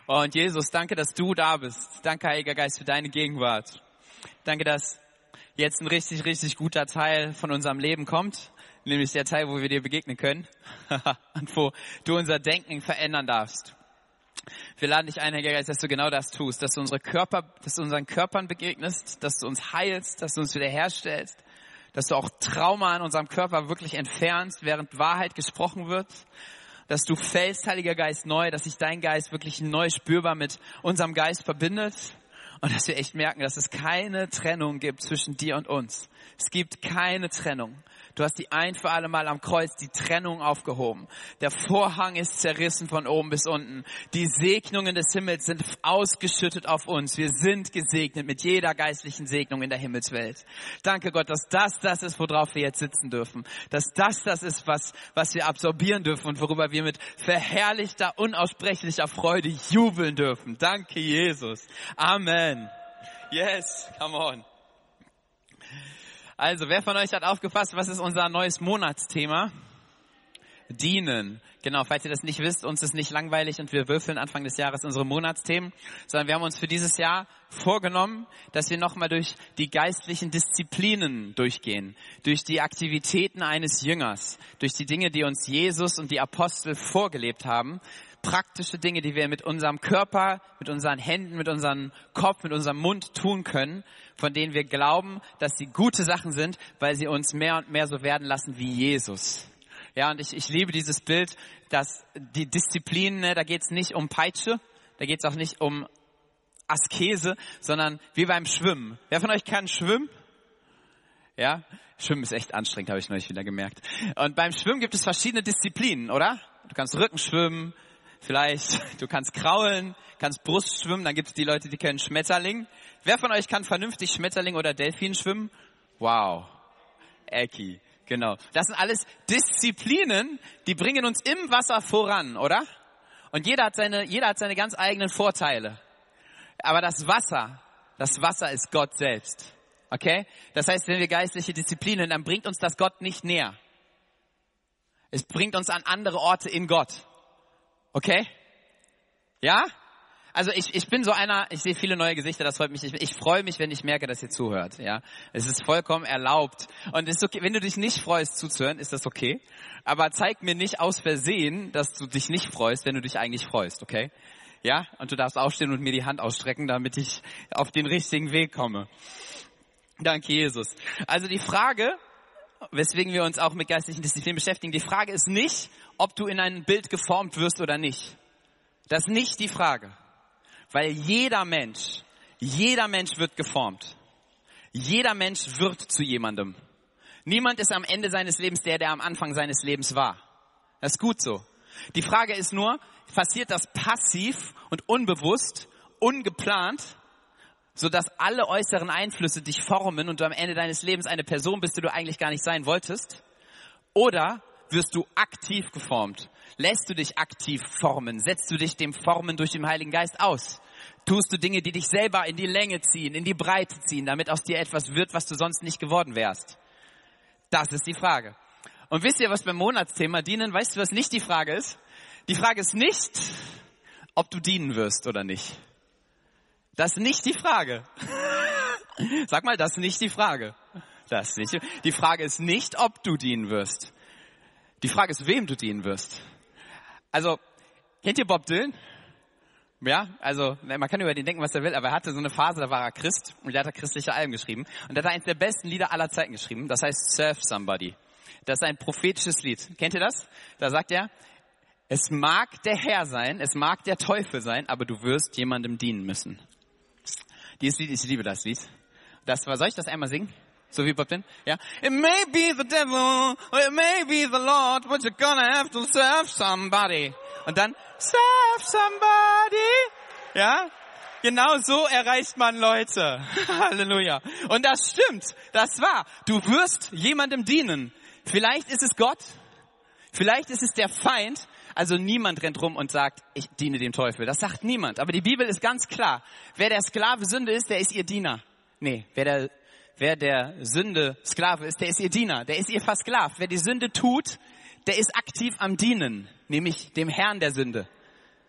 Und Jesus, danke, dass du da bist. Danke, Heiliger Geist, für deine Gegenwart. Danke, dass jetzt ein richtig, richtig guter Teil von unserem Leben kommt. Nämlich der Teil, wo wir dir begegnen können. Und wo du unser Denken verändern darfst. Wir laden dich ein, Heiliger Geist, dass du genau das tust. Dass du unseren Körpern begegnest. Dass du uns heilst. Dass du uns wiederherstellst. Dass du auch Trauma in unserem Körper wirklich entfernst, während Wahrheit gesprochen wird. Dass du fällst, Heiliger Geist, neu, dass sich dein Geist wirklich neu spürbar mit unserem Geist verbindet und dass wir echt merken, dass es keine Trennung gibt zwischen dir und uns. Es gibt keine Trennung. Du hast die ein für alle Mal am Kreuz die Trennung aufgehoben. Der Vorhang ist zerrissen von oben bis unten. Die Segnungen des Himmels sind ausgeschüttet auf uns. Wir sind gesegnet mit jeder geistlichen Segnung in der Himmelswelt. Danke Gott, dass das ist, worauf wir jetzt sitzen dürfen. Dass das ist, was wir absorbieren dürfen und worüber wir mit verherrlichter, unaussprechlicher Freude jubeln dürfen. Danke Jesus. Amen. Yes, come on. Also, wer von euch hat aufgepasst, was ist unser neues Monatsthema? Dienen. Genau, falls ihr das nicht wisst, uns ist nicht langweilig und wir würfeln Anfang des Jahres unsere Monatsthemen, sondern wir haben uns für dieses Jahr vorgenommen, dass wir nochmal durch die geistlichen Disziplinen durchgehen, durch die Aktivitäten eines Jüngers, durch die Dinge, die uns Jesus und die Apostel vorgelebt haben, praktische Dinge, die wir mit unserem Körper, mit unseren Händen, mit unserem Kopf, mit unserem Mund tun können, von denen wir glauben, dass sie gute Sachen sind, weil sie uns mehr und mehr so werden lassen wie Jesus. Ja, und ich liebe dieses Bild, dass die Disziplinen, da geht es nicht um Peitsche, da geht es auch nicht um Askese, sondern wie beim Schwimmen. Wer von euch kann schwimmen? Ja, Schwimmen ist echt anstrengend, habe ich neulich wieder gemerkt. Und beim Schwimmen gibt es verschiedene Disziplinen, oder? Du kannst Rückenschwimmen, vielleicht, du kannst kraulen, kannst Brust schwimmen, dann gibt es die Leute, die können Schmetterling. Wer von euch kann vernünftig Schmetterling oder Delfin schwimmen? Wow, Ecki, genau. Das sind alles Disziplinen, die bringen uns im Wasser voran, oder? Und jeder hat seine ganz eigenen Vorteile. Aber das Wasser ist Gott selbst, okay? Das heißt, wenn wir geistliche Disziplinen, dann bringt uns das Gott nicht näher. Es bringt uns an andere Orte in Gott. Okay? Ja? Also ich bin so einer, ich sehe viele neue Gesichter, das freut mich. Ich freue mich, wenn ich merke, dass ihr zuhört. Ja, es ist vollkommen erlaubt. Und es ist okay, wenn du dich nicht freust zuzuhören, ist das okay. Aber zeig mir nicht aus Versehen, dass du dich nicht freust, wenn du dich eigentlich freust, okay? Ja? Und du darfst aufstehen und mir die Hand ausstrecken, damit ich auf den richtigen Weg komme. Danke, Jesus. Also die Frage, weswegen wir uns auch mit geistlichen Disziplinen beschäftigen, die Frage ist nicht, ob du in ein Bild geformt wirst oder nicht. Das ist nicht die Frage. Weil jeder Mensch wird geformt. Jeder Mensch wird zu jemandem. Niemand ist am Ende seines Lebens der am Anfang seines Lebens war. Das ist gut so. Die Frage ist nur, passiert das passiv und unbewusst, ungeplant, sodass alle äußeren Einflüsse dich formen und du am Ende deines Lebens eine Person bist, die du eigentlich gar nicht sein wolltest? Oder wirst du aktiv geformt? Lässt du dich aktiv formen? Setzt du dich dem Formen durch den Heiligen Geist aus? Tust du Dinge, die dich selber in die Länge ziehen, in die Breite ziehen, damit aus dir etwas wird, was du sonst nicht geworden wärst? Das ist die Frage. Und wisst ihr, was beim Monatsthema Dienen, weißt du, was nicht die Frage ist? Die Frage ist nicht, ob du dienen wirst oder nicht. Das ist nicht die Frage. Sag mal, das ist nicht die Frage. Die Frage ist nicht, ob du dienen wirst. Die Frage ist, wem du dienen wirst. Also, kennt ihr Bob Dylan? Ja, also man kann über den denken, was er will, aber er hatte so eine Phase, da war er Christ und der hat christliche Alben geschrieben. Und er hat eins der besten Lieder aller Zeiten geschrieben, das heißt Serve Somebody. Das ist ein prophetisches Lied. Kennt ihr das? Da sagt er, es mag der Herr sein, es mag der Teufel sein, aber du wirst jemandem dienen müssen. Dieses Lied, ich liebe das Lied. Soll ich das einmal singen? So wie Bob Dylan? Ja. It may be the devil, or it may be the Lord, but you're gonna have to serve somebody. Und dann, serve somebody. Ja. Genau so erreicht man Leute. Halleluja. Und das stimmt. Das war. Du wirst jemandem dienen. Vielleicht ist es Gott. Vielleicht ist es der Feind. Also niemand rennt rum und sagt, ich diene dem Teufel. Das sagt niemand. Aber die Bibel ist ganz klar. Wer der Sklave Sünde ist, der ist ihr Diener. Nee, wer der Sünde Sklave ist, der ist ihr Diener. Der ist ihr versklavt. Wer die Sünde tut, der ist aktiv am Dienen. Nämlich dem Herrn der Sünde.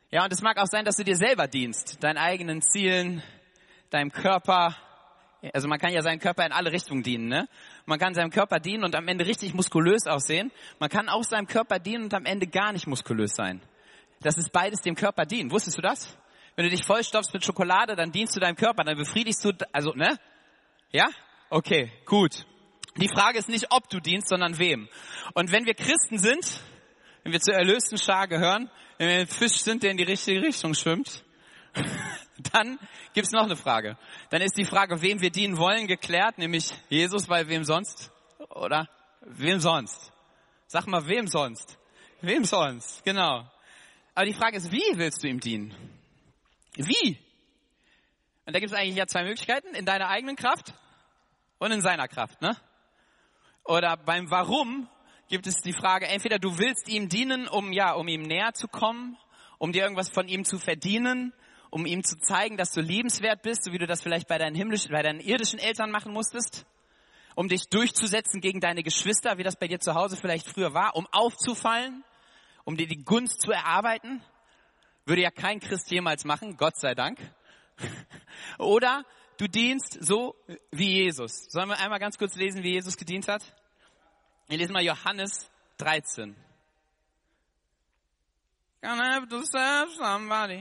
Ja, und es mag auch sein, dass du dir selber dienst, deinen eigenen Zielen, deinem Körper. Also man kann ja seinen Körper in alle Richtungen dienen, ne? Man kann seinem Körper dienen und am Ende richtig muskulös aussehen. Man kann auch seinem Körper dienen und am Ende gar nicht muskulös sein. Das ist beides dem Körper dienen. Wusstest du das? Wenn du dich vollstopfst mit Schokolade, dann dienst du deinem Körper, dann befriedigst du, also, ne? Ja? Okay, gut. Die Frage ist nicht, ob du dienst, sondern wem. Und wenn wir Christen sind, wenn wir zur erlösten Schar gehören, wenn wir ein Fisch sind, der in die richtige Richtung schwimmt, dann gibt's noch eine Frage. Dann ist die Frage, wem wir dienen wollen, geklärt, nämlich Jesus, weil wem sonst? Oder? Wem sonst? Sag mal, wem sonst? Wem sonst? Genau. Aber die Frage ist, wie willst du ihm dienen? Wie? Und da gibt es eigentlich ja zwei Möglichkeiten, in deiner eigenen Kraft und in seiner Kraft, ne? Oder beim Warum gibt es die Frage, entweder du willst ihm dienen, um ihm näher zu kommen, um dir irgendwas von ihm zu verdienen, um ihm zu zeigen, dass du liebenswert bist, so wie du das vielleicht bei deinen irdischen Eltern machen musstest, um dich durchzusetzen gegen deine Geschwister, wie das bei dir zu Hause vielleicht früher war, um aufzufallen, um dir die Gunst zu erarbeiten. Würde ja kein Christ jemals machen, Gott sei Dank. Oder du dienst so wie Jesus. Sollen wir einmal ganz kurz lesen, wie Jesus gedient hat? Wir lesen mal Johannes 13. Can I have to serve somebody?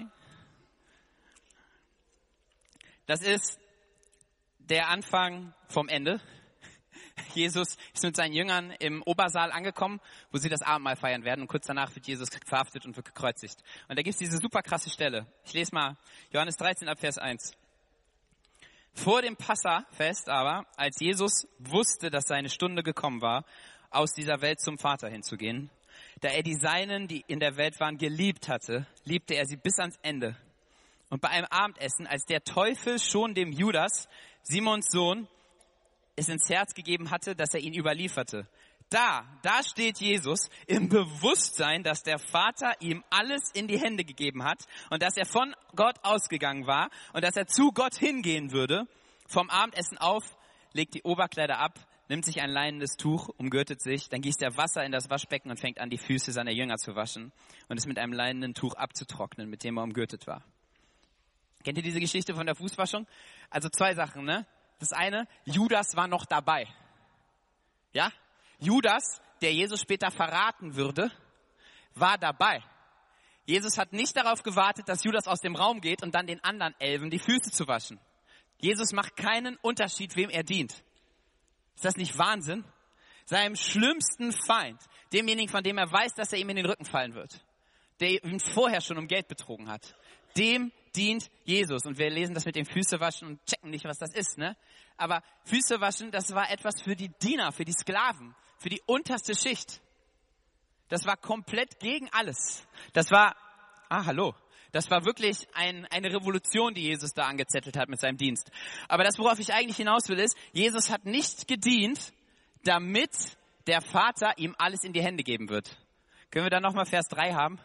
Das ist der Anfang vom Ende. Jesus ist mit seinen Jüngern im Obersaal angekommen, wo sie das Abendmahl feiern werden. Und kurz danach wird Jesus verhaftet und wird gekreuzigt. Und da gibt es diese super krasse Stelle. Ich lese mal Johannes 13 ab Vers 1. Vor dem Passafest aber, als Jesus wusste, dass seine Stunde gekommen war, aus dieser Welt zum Vater hinzugehen, da er die Seinen, die in der Welt waren, geliebt hatte, liebte er sie bis ans Ende. Und bei einem Abendessen, als der Teufel schon dem Judas, Simons Sohn, es ins Herz gegeben hatte, dass er ihn überlieferte. Da steht Jesus im Bewusstsein, dass der Vater ihm alles in die Hände gegeben hat und dass er von Gott ausgegangen war und dass er zu Gott hingehen würde. Vom Abendessen auf, legt die Oberkleider ab, nimmt sich ein leinendes Tuch, umgürtet sich, dann gießt er Wasser in das Waschbecken und fängt an, die Füße seiner Jünger zu waschen und es mit einem leinenen Tuch abzutrocknen, mit dem er umgürtet war. Kennt ihr diese Geschichte von der Fußwaschung? Also zwei Sachen, ne? Das eine, Judas war noch dabei. Ja? Judas, der Jesus später verraten würde, war dabei. Jesus hat nicht darauf gewartet, dass Judas aus dem Raum geht und dann den anderen 11 die Füße zu waschen. Jesus macht keinen Unterschied, wem er dient. Ist das nicht Wahnsinn? Seinem schlimmsten Feind, demjenigen, von dem er weiß, dass er ihm in den Rücken fallen wird, der ihn vorher schon um Geld betrogen hat, dem dient Jesus. Und wir lesen das mit dem Füßewaschen und checken nicht, was das ist, ne? Aber Füßewaschen, das war etwas für die Diener, für die Sklaven, für die unterste Schicht. Das war komplett gegen alles. Das war wirklich eine Revolution, die Jesus da angezettelt hat mit seinem Dienst. Aber das, worauf ich eigentlich hinaus will, ist, Jesus hat nicht gedient, damit der Vater ihm alles in die Hände geben wird. Können wir dann nochmal Vers 3 haben?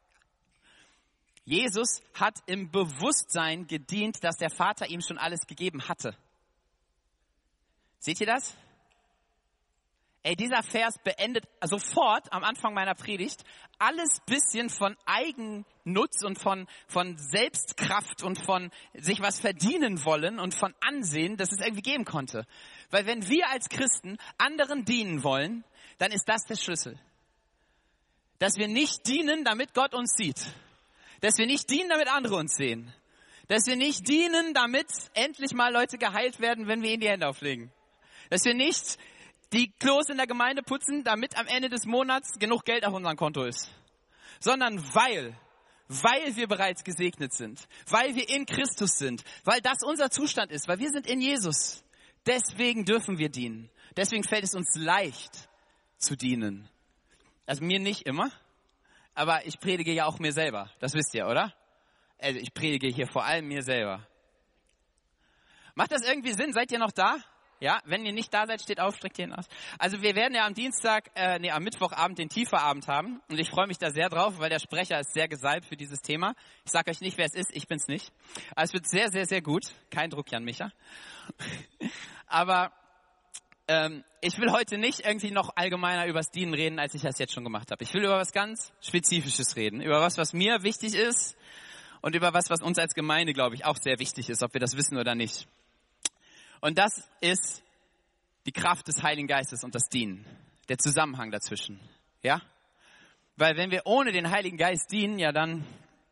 Jesus hat im Bewusstsein gedient, dass der Vater ihm schon alles gegeben hatte. Seht ihr das? Dieser Vers beendet sofort am Anfang meiner Predigt alles bisschen von Eigennutz und von Selbstkraft und von sich was verdienen wollen und von Ansehen, das es irgendwie geben konnte. Weil wenn wir als Christen anderen dienen wollen, dann ist das der Schlüssel. Dass wir nicht dienen, damit Gott uns sieht. Dass wir nicht dienen, damit andere uns sehen. Dass wir nicht dienen, damit endlich mal Leute geheilt werden, wenn wir ihnen die Hände auflegen. Dass wir nicht die Klos in der Gemeinde putzen, damit am Ende des Monats genug Geld auf unserem Konto ist. Sondern weil wir bereits gesegnet sind, weil wir in Christus sind, weil das unser Zustand ist, weil wir sind in Jesus. Deswegen dürfen wir dienen. Deswegen fällt es uns leicht zu dienen. Also mir nicht immer, aber ich predige ja auch mir selber. Das wisst ihr, oder? Also ich predige hier vor allem mir selber. Macht das irgendwie Sinn? Seid ihr noch da? Ja, wenn ihr nicht da seid, steht auf, streckt ihr ihn aus. Also wir werden ja am Mittwochabend den Tieferabend haben und ich freue mich da sehr drauf, weil der Sprecher ist sehr gesalbt für dieses Thema. Ich sage euch nicht, wer es ist, ich bin's nicht. Aber es wird sehr, sehr, sehr gut. Kein Druck, Jan Micha. Aber ich will heute nicht irgendwie noch allgemeiner übers Dienen reden, als ich das jetzt schon gemacht habe. Ich will über was ganz Spezifisches reden. Über was mir wichtig ist und über was uns als Gemeinde, glaube ich, auch sehr wichtig ist, ob wir das wissen oder nicht. Und das ist die Kraft des Heiligen Geistes und das Dienen. Der Zusammenhang dazwischen. Ja? Weil wenn wir ohne den Heiligen Geist dienen, ja dann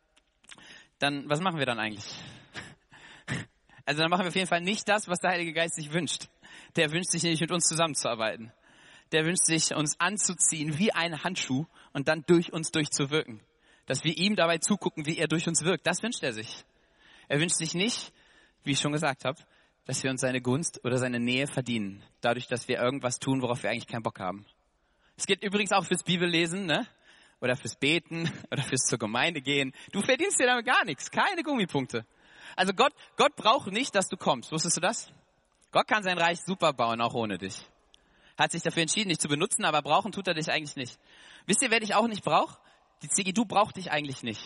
was machen wir dann eigentlich? Also dann machen wir auf jeden Fall nicht das, was der Heilige Geist sich wünscht. Der wünscht sich nämlich, mit uns zusammenzuarbeiten. Der wünscht sich, uns anzuziehen wie ein Handschuh und dann durch uns durchzuwirken. Dass wir ihm dabei zugucken, wie er durch uns wirkt. Das wünscht er sich. Er wünscht sich nicht, wie ich schon gesagt habe, dass wir uns seine Gunst oder seine Nähe verdienen. Dadurch, dass wir irgendwas tun, worauf wir eigentlich keinen Bock haben. Es geht übrigens auch fürs Bibellesen, ne? Oder fürs Beten oder fürs zur Gemeinde gehen. Du verdienst dir damit gar nichts. Keine Gummipunkte. Also Gott braucht nicht, dass du kommst. Wusstest du das? Gott kann sein Reich super bauen, auch ohne dich. Hat sich dafür entschieden, dich zu benutzen, aber brauchen tut er dich eigentlich nicht. Wisst ihr, wer dich auch nicht braucht? Die CGU braucht dich eigentlich nicht.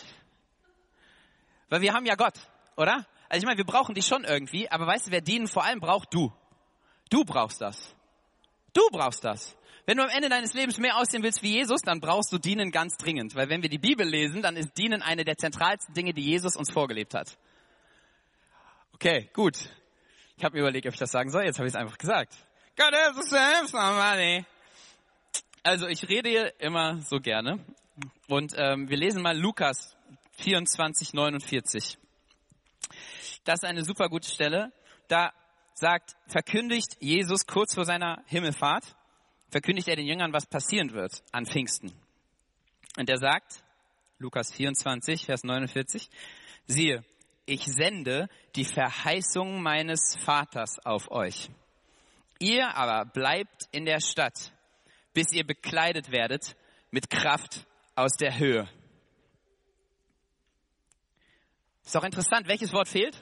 Weil wir haben ja Gott, oder? Also ich meine, wir brauchen dich schon irgendwie, aber weißt du, wer dienen vor allem braucht? Du. Du brauchst das. Du brauchst das. Wenn du am Ende deines Lebens mehr aussehen willst wie Jesus, dann brauchst du Dienen ganz dringend. Weil wenn wir die Bibel lesen, dann ist Dienen eine der zentralsten Dinge, die Jesus uns vorgelebt hat. Okay, gut. Ich habe mir überlegt, ob ich das sagen soll. Jetzt habe ich es einfach gesagt. God help us to help somebody. Also ich rede hier immer so gerne. Und wir lesen mal Lukas 24:49. Das ist eine super gute Stelle. Da verkündigt Jesus kurz vor seiner Himmelfahrt, verkündigt er den Jüngern, was passieren wird an Pfingsten. Und er sagt, Lukas 24, Vers 49, siehe, ich sende die Verheißung meines Vaters auf euch. Ihr aber bleibt in der Stadt, bis ihr bekleidet werdet mit Kraft aus der Höhe. Ist doch interessant, welches Wort fehlt?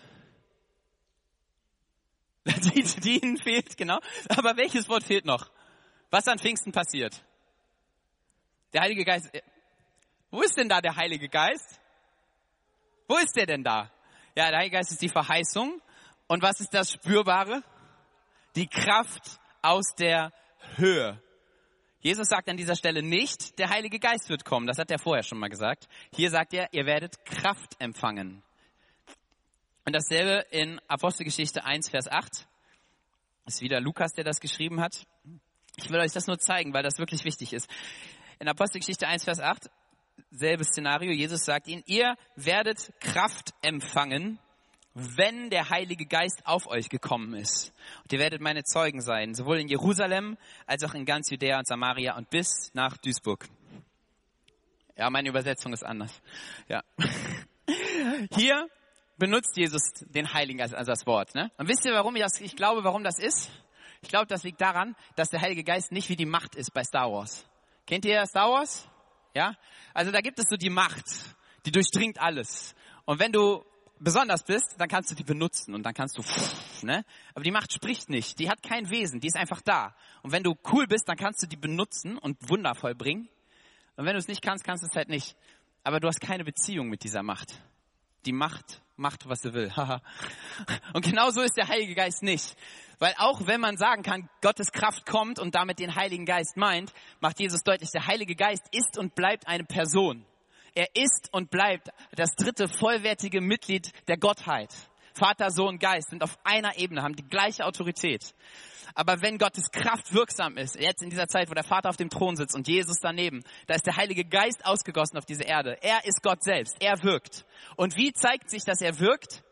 Dienen fehlt, genau. Aber welches Wort fehlt noch? Was an Pfingsten passiert? Der Heilige Geist. Wo ist denn da der Heilige Geist? Wo ist der denn da? Ja, der Heilige Geist ist die Verheißung. Und was ist das Spürbare? Die Kraft aus der Höhe. Jesus sagt an dieser Stelle nicht, der Heilige Geist wird kommen. Das hat er vorher schon mal gesagt. Hier sagt er, ihr werdet Kraft empfangen. Und dasselbe in Apostelgeschichte 1, Vers 8. Ist wieder Lukas, der das geschrieben hat. Ich will euch das nur zeigen, weil das wirklich wichtig ist. In Apostelgeschichte 1, Vers 8, selbes Szenario. Jesus sagt ihnen, ihr werdet Kraft empfangen, wenn der Heilige Geist auf euch gekommen ist. Und ihr werdet meine Zeugen sein, sowohl in Jerusalem als auch in ganz Judäa und Samaria und bis nach Duisburg. Ja, meine Übersetzung ist anders. Ja. Hier benutzt Jesus den Heiligen Geist als das Wort. Ne? Und wisst ihr, warum ich glaube, warum das ist? Ich glaube, das liegt daran, dass der Heilige Geist nicht wie die Macht ist bei Star Wars. Kennt ihr Star Wars? Ja? Also da gibt es so die Macht, die durchdringt alles. Und wenn du besonders bist, dann kannst du die benutzen und dann kannst du, ne? Aber die Macht spricht nicht, die hat kein Wesen, die ist einfach da. Und wenn du cool bist, dann kannst du die benutzen und Wunder vollbringen. Und wenn du es nicht kannst, kannst du es halt nicht. Aber du hast keine Beziehung mit dieser Macht. Die Macht macht, was sie will. Und genau so ist der Heilige Geist nicht. Weil auch wenn man sagen kann, Gottes Kraft kommt und damit den Heiligen Geist meint, macht Jesus deutlich, der Heilige Geist ist und bleibt eine Person. Er ist und bleibt das dritte vollwertige Mitglied der Gottheit. Vater, Sohn, Geist sind auf einer Ebene, haben die gleiche Autorität. Aber wenn Gottes Kraft wirksam ist, jetzt in dieser Zeit, wo der Vater auf dem Thron sitzt und Jesus daneben, da ist der Heilige Geist ausgegossen auf diese Erde. Er ist Gott selbst. Er wirkt. Und wie zeigt sich, dass er wirkt?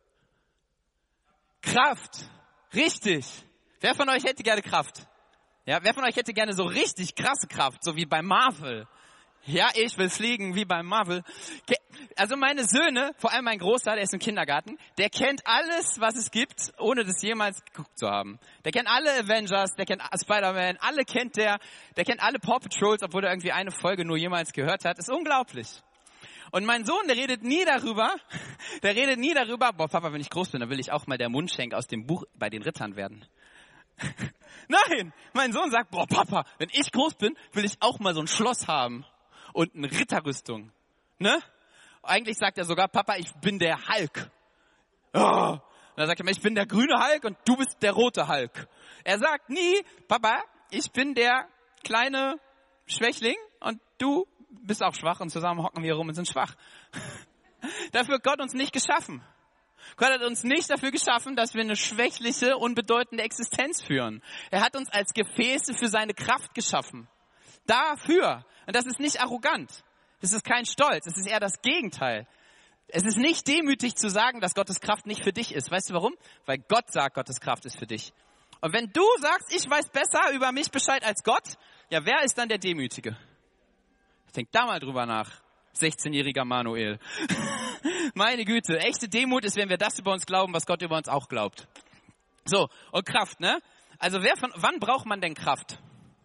Kraft. Richtig. Wer von euch hätte gerne Kraft? Ja, wer von euch hätte gerne so richtig krasse Kraft, so wie bei Marvel? Ja, ich will fliegen wie beim Marvel. Also meine Söhne, vor allem mein Großer, der ist im Kindergarten, der kennt alles, was es gibt, ohne das jemals geguckt zu haben. Der kennt alle Avengers, der kennt Spider-Man, der kennt alle Paw Patrols, obwohl er irgendwie eine Folge nur jemals gehört hat. Das ist unglaublich. Und mein Sohn, der redet nie darüber, boah Papa, wenn ich groß bin, dann will ich auch mal der Mundschenk aus dem Buch bei den Rittern werden. Nein, mein Sohn sagt, boah Papa, wenn ich groß bin, will ich auch mal so ein Schloss haben. Und eine Ritterrüstung, ne? Eigentlich sagt er sogar, Papa, ich bin der Hulk. Oh, Und dann sagt er mir, ich bin der grüne Hulk und du bist der rote Hulk. Er sagt nie, Papa, ich bin der kleine Schwächling und du bist auch schwach und zusammen hocken wir rum und sind schwach. Dafür hat Gott uns nicht geschaffen. Gott hat uns nicht dafür geschaffen, dass wir eine schwächliche, unbedeutende Existenz führen. Er hat uns als Gefäße für seine Kraft geschaffen. Dafür. Und das ist nicht arrogant. Das ist kein Stolz. Es ist eher das Gegenteil. Es ist nicht demütig zu sagen, dass Gottes Kraft nicht für dich ist. Weißt du warum? Weil Gott sagt, Gottes Kraft ist für dich. Und wenn du sagst, ich weiß besser über mich Bescheid als Gott, ja, wer ist dann der Demütige? Denk da mal drüber nach, 16-jähriger Manuel. Meine Güte, echte Demut ist, wenn wir das über uns glauben, was Gott über uns auch glaubt. So, und Kraft, ne? Also wann braucht man denn Kraft?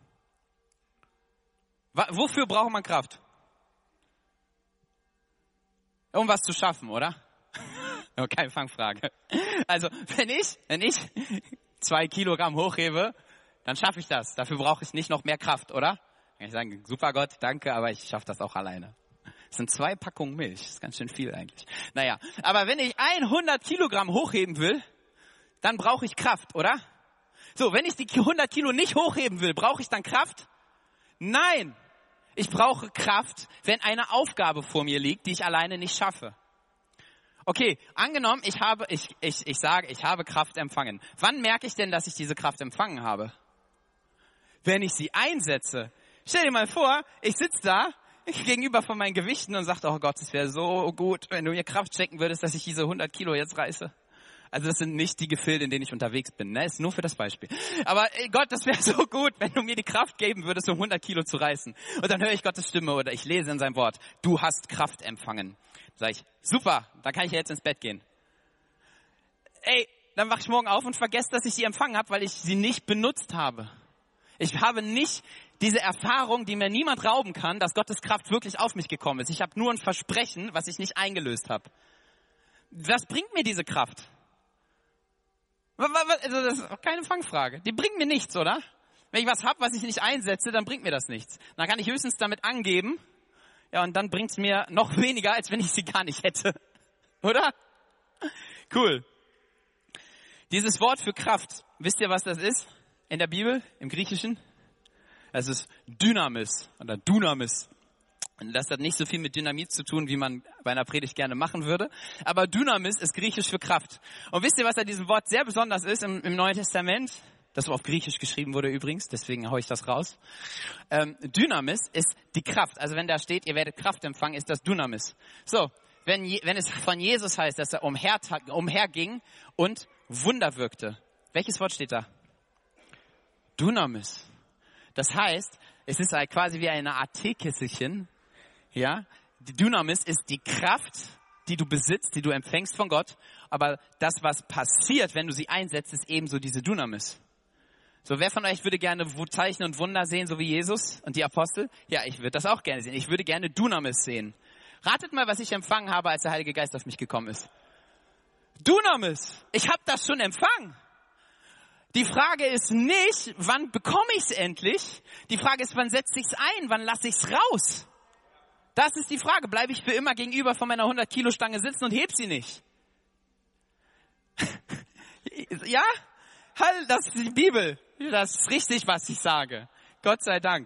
Wofür braucht man Kraft? Um was zu schaffen, oder? Oh, keine Fangfrage. Also, wenn ich 2 Kilogramm hochhebe, dann schaffe ich das. Dafür brauche ich nicht noch mehr Kraft, oder? Kann ich sagen, super Gott, danke, aber ich schaffe das auch alleine. Das sind 2 Packungen Milch, das ist ganz schön viel eigentlich. Naja, aber wenn ich 100 Kilogramm hochheben will, dann brauche ich Kraft, oder? So, wenn ich die 100 Kilo nicht hochheben will, brauche ich dann Kraft? Nein, ich brauche Kraft, wenn eine Aufgabe vor mir liegt, die ich alleine nicht schaffe. Okay, angenommen, ich sage, ich habe Kraft empfangen. Wann merke ich denn, dass ich diese Kraft empfangen habe? Wenn ich sie einsetze. Stell dir mal vor, ich sitze da gegenüber von meinen Gewichten und sage, oh Gott, es wäre so gut, wenn du mir Kraft schenken würdest, dass ich diese 100 Kilo jetzt reiße. Also das sind nicht die Gefilde, in denen ich unterwegs bin, ne? Ist nur für das Beispiel. Aber Gott, das wäre so gut, wenn du mir die Kraft geben würdest, um 100 Kilo zu reißen. Und dann höre ich Gottes Stimme oder ich lese in seinem Wort, du hast Kraft empfangen. Sag ich, super, dann kann ich jetzt ins Bett gehen. Ey, dann wach ich morgen auf und vergesse, dass ich sie empfangen habe, weil ich sie nicht benutzt habe. Ich habe nicht diese Erfahrung, die mir niemand rauben kann, dass Gottes Kraft wirklich auf mich gekommen ist. Ich habe nur ein Versprechen, was ich nicht eingelöst habe. Was bringt mir diese Kraft? Also das ist auch keine Fangfrage. Die bringt mir nichts, oder? Wenn ich was habe, was ich nicht einsetze, dann bringt mir das nichts. Dann kann ich höchstens damit angeben, ja, und dann bringt es mir noch weniger, als wenn ich sie gar nicht hätte. Oder? Cool. Dieses Wort für Kraft, wisst ihr, was das ist? In der Bibel, im Griechischen? Es ist Dynamis oder Dunamis. Und das hat nicht so viel mit Dynamit zu tun, wie man bei einer Predigt gerne machen würde. Aber Dynamis ist griechisch für Kraft. Und wisst ihr, was an diesem Wort sehr besonders ist im Neuen Testament? Das auf Griechisch geschrieben wurde übrigens, deswegen haue ich das raus. Dynamis ist die Kraft. Also wenn da steht, ihr werdet Kraft empfangen, ist das Dynamis. So, wenn es von Jesus heißt, dass er umherging und Wunder wirkte. Welches Wort steht da? Dynamis. Das heißt, es ist halt quasi wie eine Art Teekesselchen. Ja, die Dynamis ist die Kraft, die du besitzt, die du empfängst von Gott. Aber das, was passiert, wenn du sie einsetzt, ist ebenso diese Dynamis. So, wer von euch würde gerne Zeichen und Wunder sehen, so wie Jesus und die Apostel? Ja, ich würde das auch gerne sehen. Ich würde gerne Dynamis sehen. Ratet mal, was ich empfangen habe, als der Heilige Geist auf mich gekommen ist. Dynamis. Ich habe das schon empfangen. Die Frage ist nicht, wann bekomme ich es endlich? Die Frage ist, wann setze ich es ein? Wann lasse ich es raus? Das ist die Frage. Bleibe ich für immer gegenüber von meiner 100-Kilo-Stange sitzen und heb sie nicht? Ja? Das ist die Bibel. Das ist richtig, was ich sage. Gott sei Dank.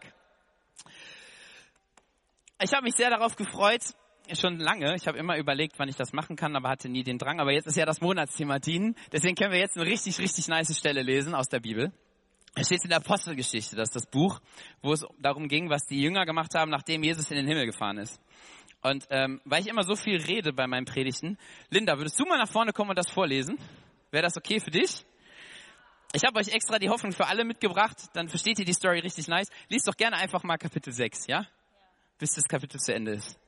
Ich habe mich sehr darauf gefreut, schon lange. Ich habe immer überlegt, wann ich das machen kann, aber hatte nie den Drang. Aber jetzt ist ja das Monatsthema Dienen. Deswegen können wir jetzt eine richtig, richtig nice Stelle lesen aus der Bibel. Es steht in der Apostelgeschichte, das ist das Buch, wo es darum ging, was die Jünger gemacht haben, nachdem Jesus in den Himmel gefahren ist. Und weil ich immer so viel rede bei meinen Predigten, Linda, würdest du mal nach vorne kommen und das vorlesen? Wäre das okay für dich? Ich habe euch extra die Hoffnung für alle mitgebracht, dann versteht ihr die Story richtig nice. Lies doch gerne einfach mal Kapitel 6, ja? Bis das Kapitel zu Ende ist.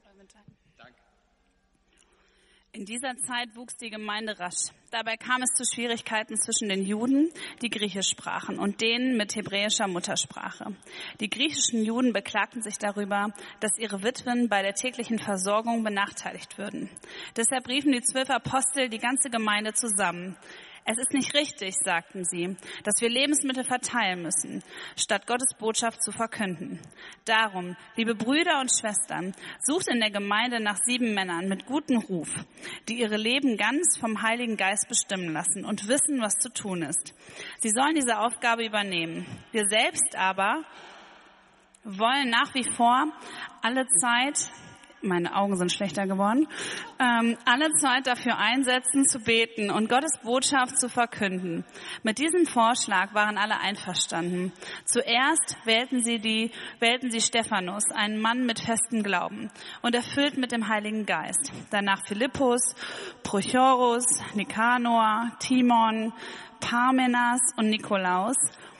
In dieser Zeit wuchs die Gemeinde rasch. Dabei kam es zu Schwierigkeiten zwischen den Juden, die Griechisch sprachen, und denen mit hebräischer Muttersprache. Die griechischen Juden beklagten sich darüber, dass ihre Witwen bei der täglichen Versorgung benachteiligt würden. Deshalb riefen die 12 Apostel die ganze Gemeinde zusammen. Es ist nicht richtig, sagten sie, dass wir Lebensmittel verteilen müssen, statt Gottes Botschaft zu verkünden. Darum, liebe Brüder und Schwestern, sucht in der Gemeinde nach 7 Männern mit gutem Ruf, die ihre Leben ganz vom Heiligen Geist bestimmen lassen und wissen, was zu tun ist. Sie sollen diese Aufgabe übernehmen. Wir selbst aber wollen nach wie vor alle Zeit, meine Augen sind schlechter geworden, alle Zeit dafür einsetzen, zu beten und Gottes Botschaft zu verkünden. Mit diesem Vorschlag waren alle einverstanden. Zuerst wählten sie Stephanus, einen Mann mit festem Glauben und erfüllt mit dem Heiligen Geist. Danach Philippus, Prochorus, Nikanor, Timon, Parmenas und Nikolaus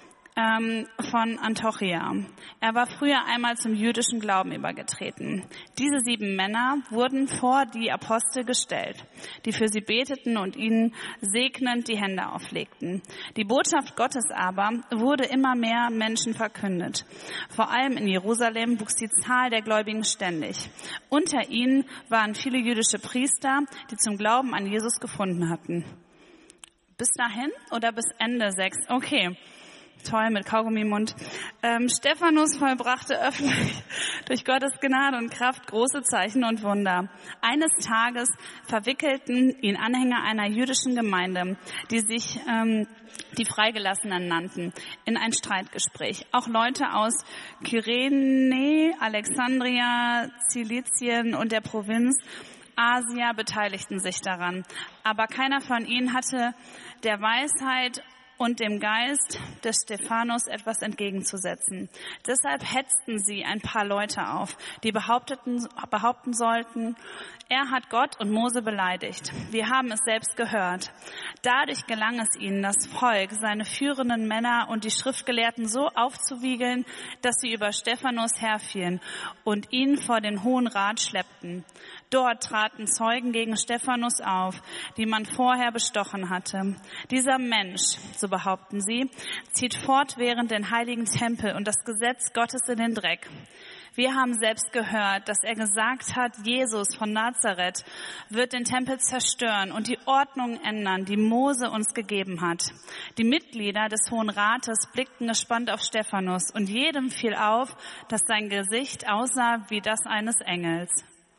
von Antiochia. Er war früher einmal zum jüdischen Glauben übergetreten. Diese 7 Männer wurden vor die Apostel gestellt, die für sie beteten und ihnen segnend die Hände auflegten. Die Botschaft Gottes aber wurde immer mehr Menschen verkündet. Vor allem in Jerusalem wuchs die Zahl der Gläubigen ständig. Unter ihnen waren viele jüdische Priester, die zum Glauben an Jesus gefunden hatten. Bis dahin oder bis Ende 6? Okay. Toll, mit Kaugummi im Mund. Stephanus vollbrachte öffentlich durch Gottes Gnade und Kraft große Zeichen und Wunder. Eines Tages verwickelten ihn Anhänger einer jüdischen Gemeinde, die sich die Freigelassenen nannten, in ein Streitgespräch. Auch Leute aus Kyrene, Alexandria, Zilizien und der Provinz Asia beteiligten sich daran. Aber keiner von ihnen hatte der Weisheit und dem Geist des Stephanus etwas entgegenzusetzen. Deshalb hetzten sie ein paar Leute auf, die behaupten sollten, er hat Gott und Mose beleidigt. Wir haben es selbst gehört. Dadurch gelang es ihnen, das Volk, seine führenden Männer und die Schriftgelehrten so aufzuwiegeln, dass sie über Stephanus herfielen und ihn vor den Hohen Rat schleppten. Dort traten Zeugen gegen Stephanus auf, die man vorher bestochen hatte. Dieser Mensch, so behaupten sie, zieht fortwährend den heiligen Tempel und das Gesetz Gottes in den Dreck. Wir haben selbst gehört, dass er gesagt hat, Jesus von Nazareth wird den Tempel zerstören und die Ordnung ändern, die Mose uns gegeben hat. Die Mitglieder des Hohen Rates blickten gespannt auf Stephanus und jedem fiel auf, dass sein Gesicht aussah wie das eines Engels.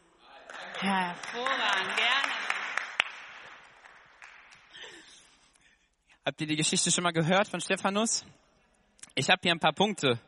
Ja, hervorragend, gerne. Habt ihr die Geschichte schon mal gehört von Stephanus? Ich habe hier ein paar Punkte.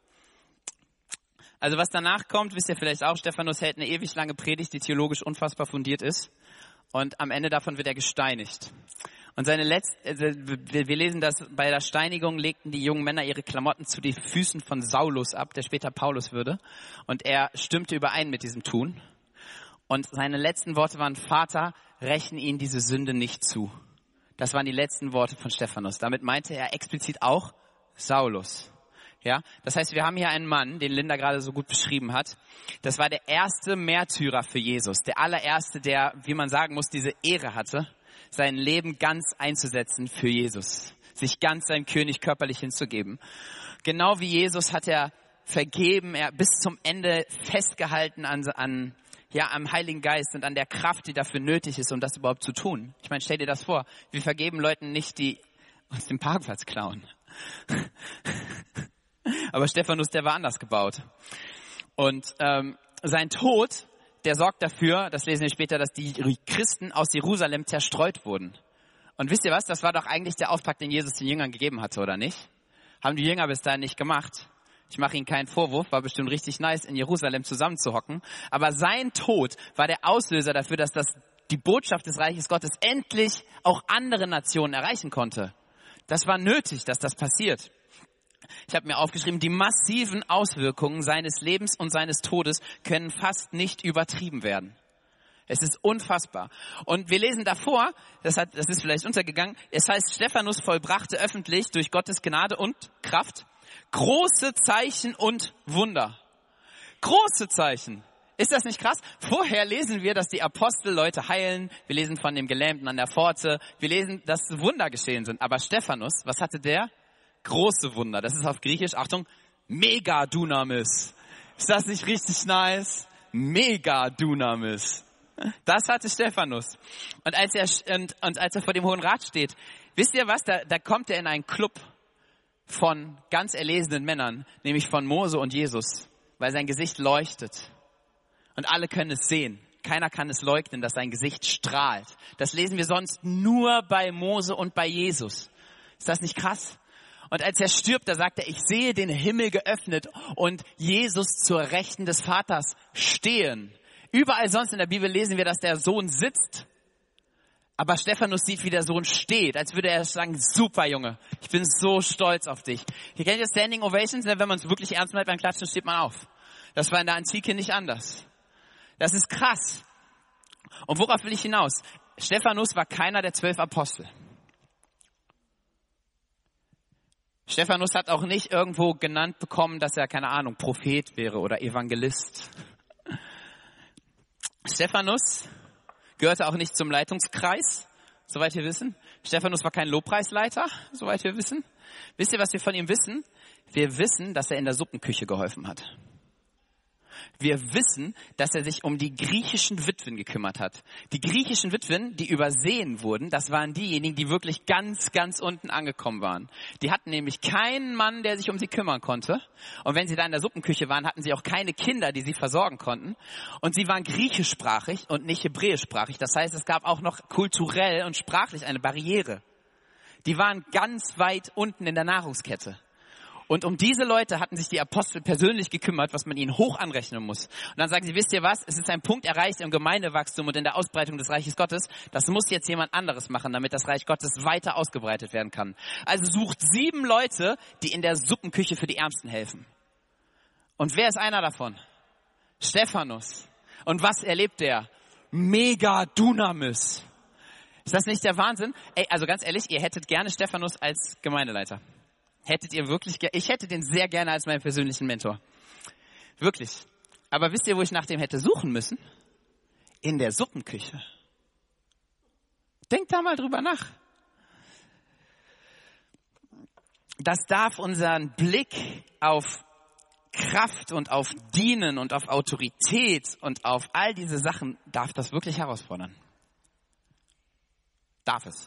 Also was danach kommt, wisst ihr vielleicht auch, Stephanus hält eine ewig lange Predigt, die theologisch unfassbar fundiert ist. Und am Ende davon wird er gesteinigt. Und wir lesen, dass bei der Steinigung legten die jungen Männer ihre Klamotten zu den Füßen von Saulus ab, der später Paulus würde. Und er stimmte überein mit diesem Tun. Und seine letzten Worte waren, Vater, rechne ihnen diese Sünde nicht zu. Das waren die letzten Worte von Stephanus. Damit meinte er explizit auch Saulus. Ja, das heißt, wir haben hier einen Mann, den Linda gerade so gut beschrieben hat. Das war der erste Märtyrer für Jesus. Der allererste, der, wie man sagen muss, diese Ehre hatte, sein Leben ganz einzusetzen für Jesus. Sich ganz seinem König körperlich hinzugeben. Genau wie Jesus hat er vergeben, er bis zum Ende festgehalten am Heiligen Geist und an der Kraft, die dafür nötig ist, um das überhaupt zu tun. Ich meine, stell dir das vor. Wir vergeben Leuten nicht, die uns den Parkplatz klauen. Aber Stephanus, der war anders gebaut. Und sein Tod, der sorgt dafür, das lesen wir später, dass die Christen aus Jerusalem zerstreut wurden. Und wisst ihr was? Das war doch eigentlich der Auftrag, den Jesus den Jüngern gegeben hatte, oder nicht? Haben die Jünger bis dahin nicht gemacht. Ich mache ihnen keinen Vorwurf, war bestimmt richtig nice, in Jerusalem zusammenzuhocken. Aber sein Tod war der Auslöser dafür, dass die Botschaft des Reiches Gottes endlich auch andere Nationen erreichen konnte. Das war nötig, dass das passiert. Ich habe mir aufgeschrieben, die massiven Auswirkungen seines Lebens und seines Todes können fast nicht übertrieben werden. Es ist unfassbar. Und wir lesen davor, das ist vielleicht untergegangen, es heißt, Stephanus vollbrachte öffentlich durch Gottes Gnade und Kraft große Zeichen und Wunder. Große Zeichen. Ist das nicht krass? Vorher lesen wir, dass die Apostel Leute heilen. Wir lesen von dem Gelähmten an der Pforte. Wir lesen, dass Wunder geschehen sind. Aber Stephanus, was hatte der? Große Wunder. Das ist auf Griechisch, Achtung, Mega Dunamis. Ist das nicht richtig nice? Mega Dunamis. Das hatte Stephanus. Und als er vor dem Hohen Rat steht, wisst ihr was? Da kommt er in einen Club von ganz erlesenen Männern, nämlich von Mose und Jesus, weil sein Gesicht leuchtet. Und alle können es sehen. Keiner kann es leugnen, dass sein Gesicht strahlt. Das lesen wir sonst nur bei Mose und bei Jesus. Ist das nicht krass? Und als er stirbt, da sagt er, ich sehe den Himmel geöffnet und Jesus zur Rechten des Vaters stehen. Überall sonst in der Bibel lesen wir, dass der Sohn sitzt. Aber Stephanus sieht, wie der Sohn steht, als würde er sagen, super Junge, ich bin so stolz auf dich. Hier kennt ihr Standing Ovations, wenn man es wirklich ernst meint beim Klatschen, steht man auf. Das war in der Antike nicht anders. Das ist krass. Und worauf will ich hinaus? Stephanus war keiner der 12 Apostel. Stephanus hat auch nicht irgendwo genannt bekommen, dass er, keine Ahnung, Prophet wäre oder Evangelist. Stephanus gehörte auch nicht zum Leitungskreis, soweit wir wissen. Stephanus war kein Lobpreisleiter, soweit wir wissen. Wisst ihr, was wir von ihm wissen? Wir wissen, dass er in der Suppenküche geholfen hat. Wir wissen, dass er sich um die griechischen Witwen gekümmert hat. Die griechischen Witwen, die übersehen wurden, das waren diejenigen, die wirklich ganz, ganz unten angekommen waren. Die hatten nämlich keinen Mann, der sich um sie kümmern konnte. Und wenn sie da in der Suppenküche waren, hatten sie auch keine Kinder, die sie versorgen konnten. Und sie waren griechischsprachig und nicht hebräischsprachig. Das heißt, es gab auch noch kulturell und sprachlich eine Barriere. Die waren ganz weit unten in der Nahrungskette. Und um diese Leute hatten sich die Apostel persönlich gekümmert, was man ihnen hoch anrechnen muss. Und dann sagen sie, wisst ihr was, es ist ein Punkt erreicht im Gemeindewachstum und in der Ausbreitung des Reiches Gottes. Das muss jetzt jemand anderes machen, damit das Reich Gottes weiter ausgebreitet werden kann. Also sucht 7 Leute, die in der Suppenküche für die Ärmsten helfen. Und wer ist einer davon? Stephanus. Und was erlebt er? Mega Dunamis. Ist das nicht der Wahnsinn? Ey, also ganz ehrlich, ihr hättet gerne Stephanus als Gemeindeleiter. Hättet ihr wirklich, ich hätte den sehr gerne als meinen persönlichen Mentor. Wirklich. Aber wisst ihr, wo ich nach dem hätte suchen müssen? In der Suppenküche. Denkt da mal drüber nach. Das darf unseren Blick auf Kraft und auf Dienen und auf Autorität und auf all diese Sachen, darf das wirklich herausfordern. Darf es.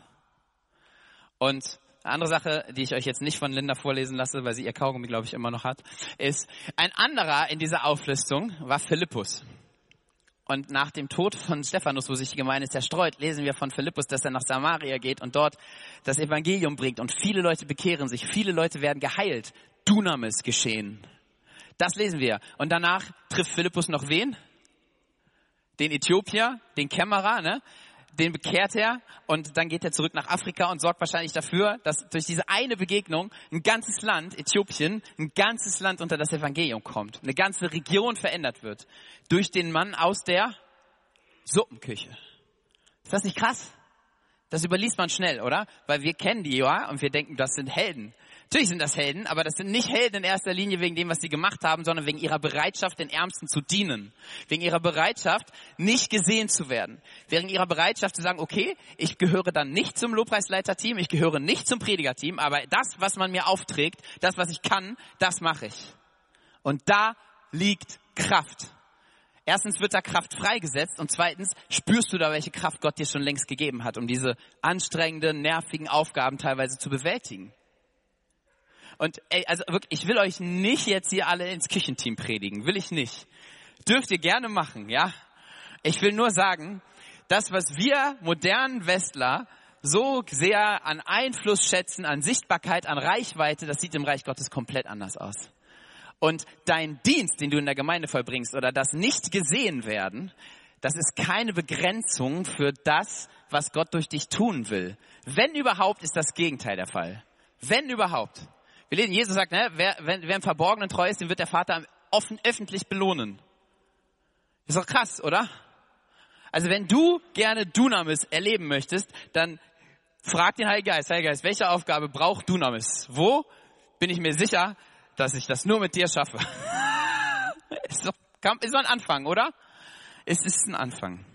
Und eine andere Sache, die ich euch jetzt nicht von Linda vorlesen lasse, weil sie ihr Kaugummi, glaube ich, immer noch hat, ist, ein anderer in dieser Auflistung war Philippus. Und nach dem Tod von Stephanus, wo sich die Gemeinde zerstreut, lesen wir von Philippus, dass er nach Samaria geht und dort das Evangelium bringt. Und viele Leute bekehren sich, viele Leute werden geheilt. Dunamis geschehen. Das lesen wir. Und danach trifft Philippus noch wen? Den Äthiopier, den Kämmerer, ne? Den bekehrt er und dann geht er zurück nach Afrika und sorgt wahrscheinlich dafür, dass durch diese eine Begegnung ein ganzes Land, Äthiopien, ein ganzes Land unter das Evangelium kommt. Eine ganze Region verändert wird. Durch den Mann aus der Suppenküche. Ist das nicht krass? Das überliest man schnell, oder? Weil wir kennen die ja und wir denken, das sind Helden. Natürlich sind das Helden, aber das sind nicht Helden in erster Linie wegen dem, was sie gemacht haben, sondern wegen ihrer Bereitschaft, den Ärmsten zu dienen. Wegen ihrer Bereitschaft, nicht gesehen zu werden. Wegen ihrer Bereitschaft zu sagen, okay, ich gehöre dann nicht zum Lobpreisleiterteam, ich gehöre nicht zum Predigerteam, aber das, was man mir aufträgt, das, was ich kann, das mache ich. Und da liegt Kraft. Erstens wird da Kraft freigesetzt und zweitens spürst du da, welche Kraft Gott dir schon längst gegeben hat, um diese anstrengenden, nervigen Aufgaben teilweise zu bewältigen. Und also wirklich, ich will euch nicht jetzt hier alle ins Küchenteam predigen, will ich nicht. Dürft ihr gerne machen, ja? Ich will nur sagen, das, was wir modernen Westler so sehr an Einfluss schätzen, an Sichtbarkeit, an Reichweite, das sieht im Reich Gottes komplett anders aus. Und dein Dienst, den du in der Gemeinde vollbringst oder das nicht gesehen werden, das ist keine Begrenzung für das, was Gott durch dich tun will. Wenn überhaupt, ist das Gegenteil der Fall. Wenn überhaupt. Wir lesen, Jesus sagt, ne, wer im Verborgenen treu ist, den wird der Vater öffentlich belohnen. Ist doch krass, oder? Also wenn du gerne Dunamis erleben möchtest, dann frag den Heiligen Geist, welche Aufgabe braucht Dunamis? Wo bin ich mir sicher, dass ich das nur mit dir schaffe? Ist doch ein Anfang, oder? Es ist ein Anfang.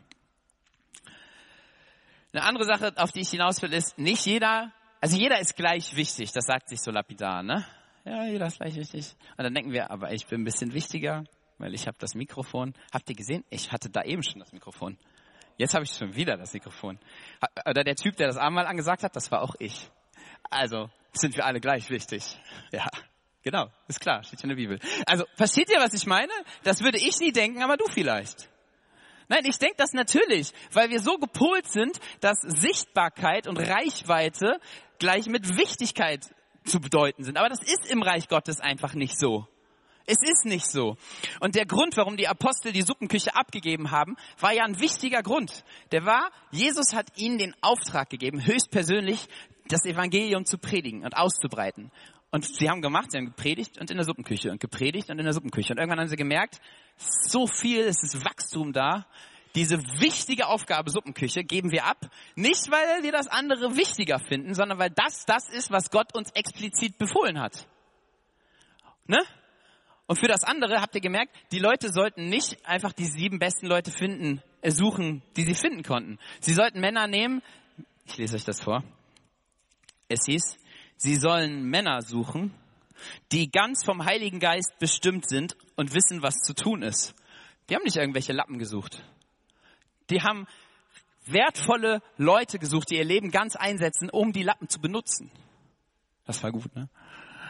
Eine andere Sache, auf die ich hinaus will, ist, nicht jeder, also jeder ist gleich wichtig, das sagt sich so lapidar, ne? Ja, jeder ist gleich wichtig. Und dann denken wir, aber ich bin ein bisschen wichtiger, weil ich habe das Mikrofon. Habt ihr gesehen? Ich hatte da eben schon das Mikrofon. Jetzt habe ich schon wieder das Mikrofon. Oder der Typ, der das Abendmahl angesagt hat, das war auch ich. Also sind wir alle gleich wichtig. Ja, genau, ist klar, steht in der Bibel. Also versteht ihr, was ich meine? Das würde ich nie denken, aber du vielleicht. Nein, ich denke das natürlich, weil wir so gepolt sind, dass Sichtbarkeit und Reichweite gleich mit Wichtigkeit zu bedeuten sind. Aber das ist im Reich Gottes einfach nicht so. Es ist nicht so. Und der Grund, warum die Apostel die Suppenküche abgegeben haben, war ja ein wichtiger Grund. Der war, Jesus hat ihnen den Auftrag gegeben, höchstpersönlich das Evangelium zu predigen und auszubreiten. Und sie haben gemacht, sie haben gepredigt und in der Suppenküche und gepredigt und in der Suppenküche. Und irgendwann haben sie gemerkt, so viel, es ist Wachstum da. Diese wichtige Aufgabe Suppenküche geben wir ab. Nicht, weil wir das andere wichtiger finden, sondern weil das ist, was Gott uns explizit befohlen hat. Ne? Und für das andere habt ihr gemerkt, die Leute sollten nicht einfach die 7 besten Leute suchen, die sie finden konnten. Sie sollten Männer nehmen, ich lese euch das vor. Es hieß, sie sollen Männer suchen, die ganz vom Heiligen Geist bestimmt sind und wissen, was zu tun ist. Die haben nicht irgendwelche Lappen gesucht. Die haben wertvolle Leute gesucht, die ihr Leben ganz einsetzen, um die Lappen zu benutzen. Das war gut, ne?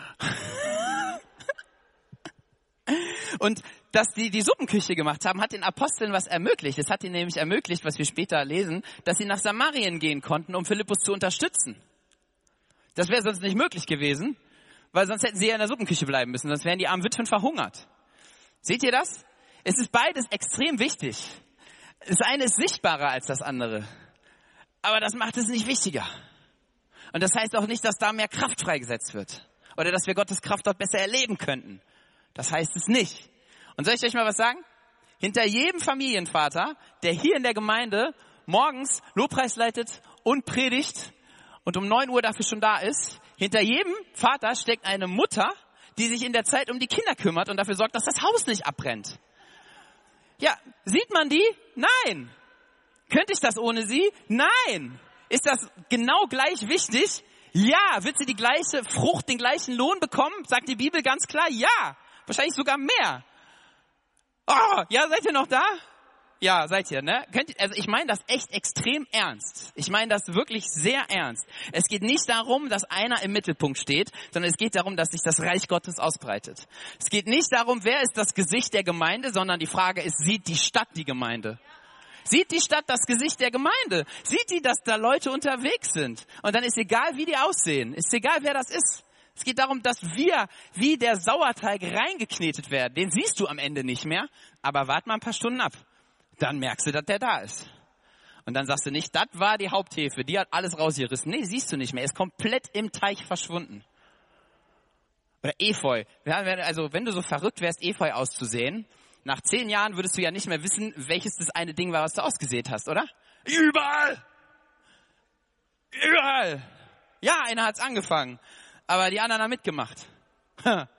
Und dass die Suppenküche gemacht haben, hat den Aposteln was ermöglicht. Es hat ihnen nämlich ermöglicht, was wir später lesen, dass sie nach Samarien gehen konnten, um Philippus zu unterstützen. Das wäre sonst nicht möglich gewesen, weil sonst hätten sie ja in der Suppenküche bleiben müssen, sonst wären die armen Witwen verhungert. Seht ihr das? Es ist beides extrem wichtig. Das eine ist sichtbarer als das andere. Aber das macht es nicht wichtiger. Und das heißt auch nicht, dass da mehr Kraft freigesetzt wird. Oder dass wir Gottes Kraft dort besser erleben könnten. Das heißt es nicht. Und soll ich euch mal was sagen? Hinter jedem Familienvater, der hier in der Gemeinde morgens Lobpreis leitet und predigt und um 9 Uhr dafür schon da ist, hinter jedem Vater steckt eine Mutter, die sich in der Zeit um die Kinder kümmert und dafür sorgt, dass das Haus nicht abbrennt. Ja, sieht man die? Nein. Könnte ich das ohne sie? Nein. Ist das genau gleich wichtig? Ja. Wird sie die gleiche Frucht, den gleichen Lohn bekommen? Sagt die Bibel ganz klar, ja. Wahrscheinlich sogar mehr. Oh, ja, seid ihr noch da? Ja, seid ihr, ne? Also ich meine das echt extrem ernst. Ich meine das wirklich sehr ernst. Es geht nicht darum, dass einer im Mittelpunkt steht, sondern es geht darum, dass sich das Reich Gottes ausbreitet. Es geht nicht darum, wer ist das Gesicht der Gemeinde, sondern die Frage ist, sieht die Stadt die Gemeinde? Sieht die Stadt das Gesicht der Gemeinde? Sieht die, dass da Leute unterwegs sind? Und dann ist egal, wie die aussehen. Ist egal, wer das ist. Es geht darum, dass wir wie der Sauerteig reingeknetet werden. Den siehst du am Ende nicht mehr, aber wart mal ein paar Stunden ab. Dann merkst du, dass der da ist. Und dann sagst du nicht, das war die Haupthefe, die hat alles rausgerissen. Nee, siehst du nicht mehr. Er ist komplett im Teich verschwunden. Oder Efeu. Also wenn du so verrückt wärst, Efeu auszusehen, nach 10 Jahren würdest du ja nicht mehr wissen, welches das eine Ding war, was du ausgesät hast, oder? Überall! Überall! Ja, einer hat's angefangen. Aber die anderen haben mitgemacht. Ich habe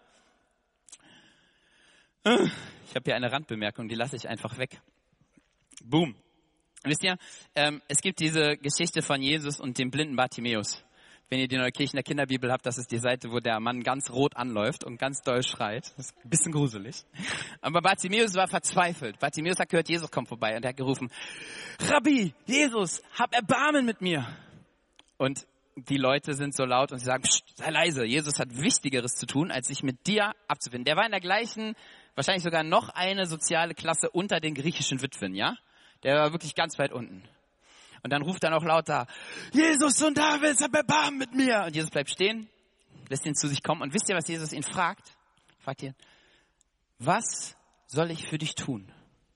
hier eine Randbemerkung, die lasse ich einfach weg. Boom. Wisst ihr, es gibt diese Geschichte von Jesus und dem blinden Bartimäus. Wenn ihr die Neukirchener Kinderbibel habt, das ist die Seite, wo der Mann ganz rot anläuft und ganz doll schreit. Das ist ein bisschen gruselig. Aber Bartimäus war verzweifelt. Bartimäus hat gehört, Jesus kommt vorbei und er hat gerufen, Rabbi, Jesus, hab Erbarmen mit mir. Und die Leute sind so laut und sie sagen, pst, sei leise. Jesus hat Wichtigeres zu tun, als sich mit dir abzufinden. Der war in der gleichen, wahrscheinlich sogar noch eine soziale Klasse unter den griechischen Witwen, ja? Der war wirklich ganz weit unten. Und dann ruft er noch lauter, Jesus, Sohn Davids, hab Erbarmen mit mir. Und Jesus bleibt stehen, lässt ihn zu sich kommen. Und wisst ihr, was Jesus ihn fragt? Fragt ihn, was soll ich für dich tun?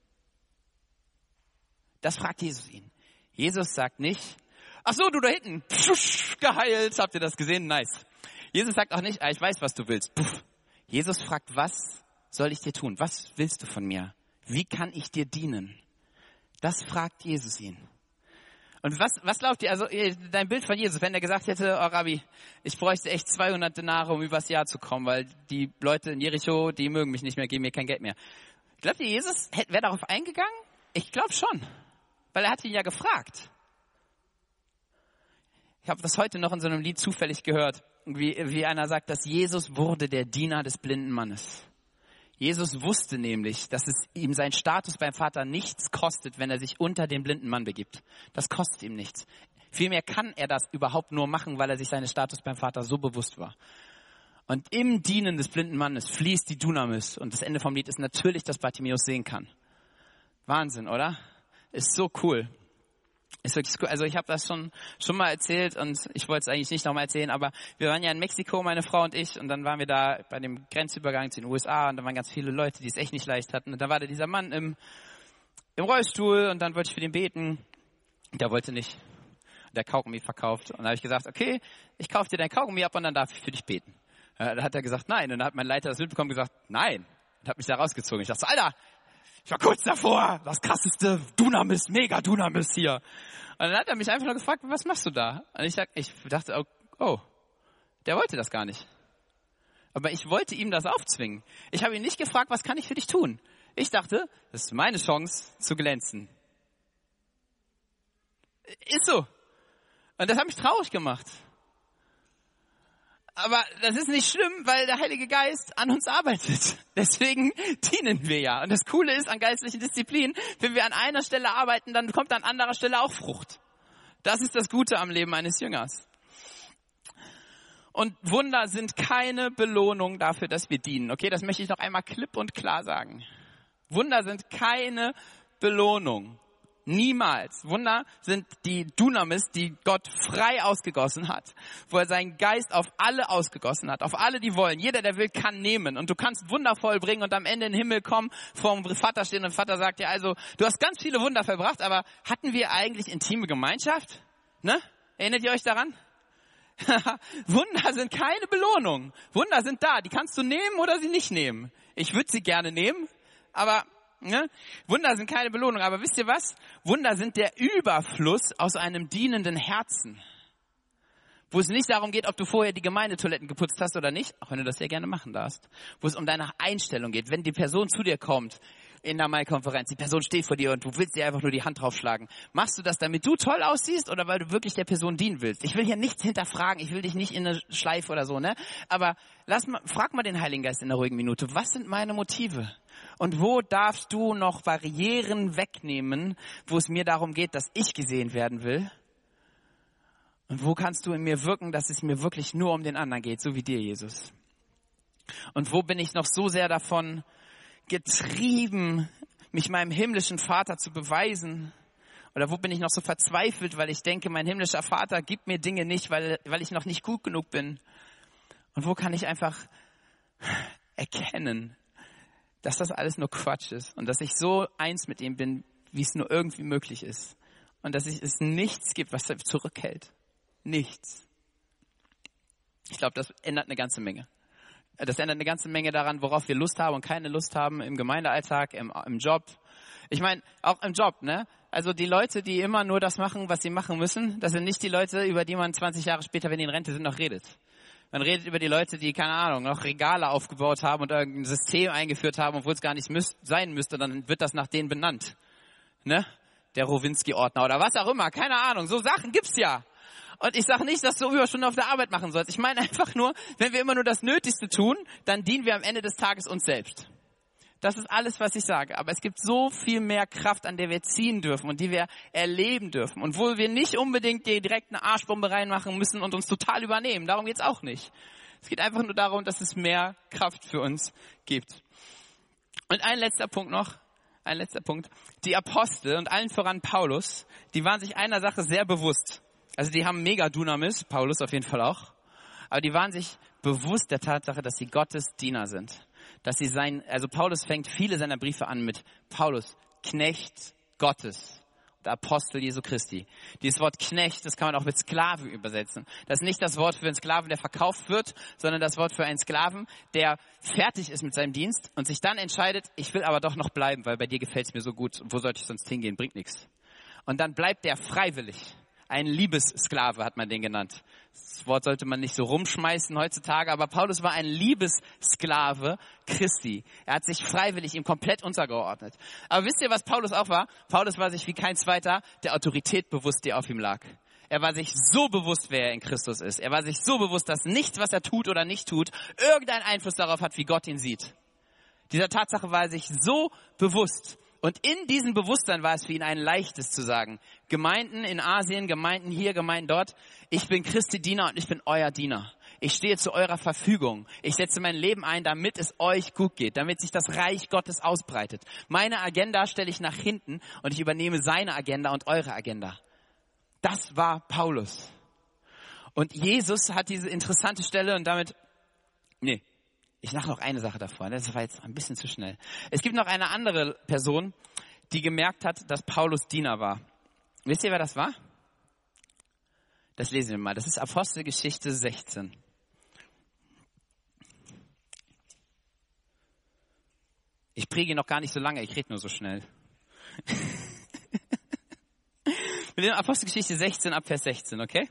Das fragt Jesus ihn. Jesus sagt nicht, ach so, du da hinten, pfusch, geheilt, habt ihr das gesehen? Nice. Jesus sagt auch nicht, ich weiß, was du willst. Puff. Jesus fragt, was soll ich dir tun? Was willst du von mir? Wie kann ich dir dienen? Das fragt Jesus ihn. Und was glaubt ihr, also dein Bild von Jesus, wenn er gesagt hätte, oh Rabbi, ich bräuchte echt 200 Denare, um übers Jahr zu kommen, weil die Leute in Jericho, die mögen mich nicht mehr, geben mir kein Geld mehr. Glaubt ihr, Jesus wäre darauf eingegangen? Ich glaube schon, weil er hat ihn ja gefragt. Ich habe das heute noch in so einem Lied zufällig gehört, wie einer sagt, dass Jesus wurde der Diener des blinden Mannes. Jesus wusste nämlich, dass es ihm sein Status beim Vater nichts kostet, wenn er sich unter den blinden Mann begibt. Das kostet ihm nichts. Vielmehr kann er das überhaupt nur machen, weil er sich seines Status beim Vater so bewusst war. Und im Dienen des blinden Mannes fließt die Dunamis. Und das Ende vom Lied ist natürlich, dass Bartimäus sehen kann. Wahnsinn, oder? Ist so cool. Ist wirklich cool. Also ich habe das schon mal erzählt und ich wollte es eigentlich nicht nochmal erzählen, aber wir waren ja in Mexiko, meine Frau und ich, und dann waren wir da bei dem Grenzübergang zu den USA und da waren ganz viele Leute, die es echt nicht leicht hatten. Und da war da dieser Mann im Rollstuhl und dann wollte ich für den beten. Der wollte nicht. Der Kaugummi verkauft. Und dann habe ich gesagt, okay, ich kaufe dir dein Kaugummi ab und dann darf ich für dich beten. Da hat er gesagt, nein. Und dann hat mein Leiter das mitbekommen und gesagt, nein. Und hat mich da rausgezogen. Ich dachte so, Alter, ich war kurz davor. Das krasseste Dunamis, mega Dunamis hier. Und dann hat er mich einfach nur gefragt, was machst du da? Und ich dachte, oh, der wollte das gar nicht. Aber ich wollte ihm das aufzwingen. Ich habe ihn nicht gefragt, was kann ich für dich tun? Ich dachte, das ist meine Chance zu glänzen. Ist so. Und das hat mich traurig gemacht. Aber das ist nicht schlimm, weil der Heilige Geist an uns arbeitet. Deswegen dienen wir ja. Und das Coole ist an geistlichen Disziplinen, wenn wir an einer Stelle arbeiten, dann kommt an anderer Stelle auch Frucht. Das ist das Gute am Leben eines Jüngers. Und Wunder sind keine Belohnung dafür, dass wir dienen. Okay, das möchte ich noch einmal klipp und klar sagen. Wunder sind keine Belohnung. Niemals. Wunder sind die Dunamis, die Gott frei ausgegossen hat, wo er seinen Geist auf alle ausgegossen hat, auf alle, die wollen. Jeder, der will, kann nehmen. Und du kannst Wunder vollbringen und am Ende in den Himmel kommen, vor dem Vater stehen und der Vater sagt dir, also, du hast ganz viele Wunder verbracht, aber hatten wir eigentlich intime Gemeinschaft? Ne? Erinnert ihr euch daran? Wunder sind keine Belohnung. Wunder sind da, die kannst du nehmen oder sie nicht nehmen. Ich würde sie gerne nehmen, aber ne? Wunder sind keine Belohnung, aber wisst ihr was? Wunder sind der Überfluss aus einem dienenden Herzen. Wo es nicht darum geht, ob du vorher die Gemeindetoiletten geputzt hast oder nicht, auch wenn du das sehr gerne machen darfst. Wo es um deine Einstellung geht. Wenn die Person zu dir kommt in der Mai-Konferenz, die Person steht vor dir und du willst dir einfach nur die Hand draufschlagen. Machst du das, damit du toll aussiehst oder weil du wirklich der Person dienen willst? Ich will hier nichts hinterfragen, ich will dich nicht in eine Schleife oder so, ne? Aber frag mal den Heiligen Geist in der ruhigen Minute, was sind meine Motive? Und wo darfst du noch Barrieren wegnehmen, wo es mir darum geht, dass ich gesehen werden will? Und wo kannst du in mir wirken, dass es mir wirklich nur um den anderen geht, so wie dir, Jesus? Und wo bin ich noch so sehr davon getrieben, mich meinem himmlischen Vater zu beweisen? Oder wo bin ich noch so verzweifelt, weil ich denke, mein himmlischer Vater gibt mir Dinge nicht, weil ich noch nicht gut genug bin? Und wo kann ich einfach erkennen, dass das alles nur Quatsch ist und dass ich so eins mit ihm bin, wie es nur irgendwie möglich ist. Und dass es nichts gibt, was zurückhält. Nichts. Ich glaube, das ändert eine ganze Menge. Das ändert eine ganze Menge daran, worauf wir Lust haben und keine Lust haben im Gemeindealltag, im Job. Ich meine, auch im Job, ne? Also die Leute, die immer nur das machen, was sie machen müssen, das sind nicht die Leute, über die man 20 Jahre später, wenn die in Rente sind, noch redet. Man redet über die Leute, die, keine Ahnung, noch Regale aufgebaut haben und irgendein System eingeführt haben, obwohl es gar nicht sein müsste, dann wird das nach denen benannt. Ne? Der Rowinski-Ordner oder was auch immer, keine Ahnung. So Sachen gibt's ja. Und ich sage nicht, dass du Überstunden auf der Arbeit machen sollst. Ich meine einfach nur, wenn wir immer nur das Nötigste tun, dann dienen wir am Ende des Tages uns selbst. Das ist alles, was ich sage. Aber es gibt so viel mehr Kraft, an der wir ziehen dürfen und die wir erleben dürfen. Und wo wir nicht unbedingt direkt eine Arschbombe reinmachen müssen und uns total übernehmen. Darum geht's auch nicht. Es geht einfach nur darum, dass es mehr Kraft für uns gibt. Und ein letzter Punkt noch. Die Apostel und allen voran Paulus, die waren sich einer Sache sehr bewusst. Also die haben mega Dunamis, Paulus auf jeden Fall auch. Aber die waren sich bewusst der Tatsache, dass sie Gottes Diener sind. Dass sie also Paulus fängt viele seiner Briefe an mit Paulus, Knecht Gottes, der Apostel Jesu Christi. Dieses Wort Knecht, das kann man auch mit Sklave übersetzen. Das ist nicht das Wort für einen Sklaven, der verkauft wird, sondern das Wort für einen Sklaven, der fertig ist mit seinem Dienst und sich dann entscheidet, ich will aber doch noch bleiben, weil bei dir gefällt es mir so gut. Wo sollte ich sonst hingehen? Bringt nichts. Und dann bleibt der freiwillig. Ein Liebessklave hat man den genannt. Das Wort sollte man nicht so rumschmeißen heutzutage, aber Paulus war ein Liebessklave Christi. Er hat sich freiwillig ihm komplett untergeordnet. Aber wisst ihr, was Paulus auch war? Paulus war sich wie kein zweiter der Autorität bewusst, die auf ihm lag. Er war sich so bewusst, wer er in Christus ist. Er war sich so bewusst, dass nichts, was er tut oder nicht tut, irgendeinen Einfluss darauf hat, wie Gott ihn sieht. Dieser Tatsache war er sich so bewusst. Und in diesem Bewusstsein war es für ihn ein leichtes zu sagen, Gemeinden in Asien, Gemeinden hier, Gemeinden dort, ich bin Christi Diener und ich bin euer Diener. Ich stehe zu eurer Verfügung. Ich setze mein Leben ein, damit es euch gut geht, damit sich das Reich Gottes ausbreitet. Meine Agenda stelle ich nach hinten und ich übernehme seine Agenda und eure Agenda. Das war Paulus. Und Jesus hat diese interessante Stelle und damit, ich mache noch eine Sache davor, das war jetzt ein bisschen zu schnell. Es gibt noch eine andere Person, die gemerkt hat, dass Paulus Diener war. Wisst ihr, wer das war? Das lesen wir mal. Das ist Apostelgeschichte 16. Ich predige noch gar nicht so lange, ich rede nur so schnell. Wir lesen Apostelgeschichte 16 ab Vers 16, okay?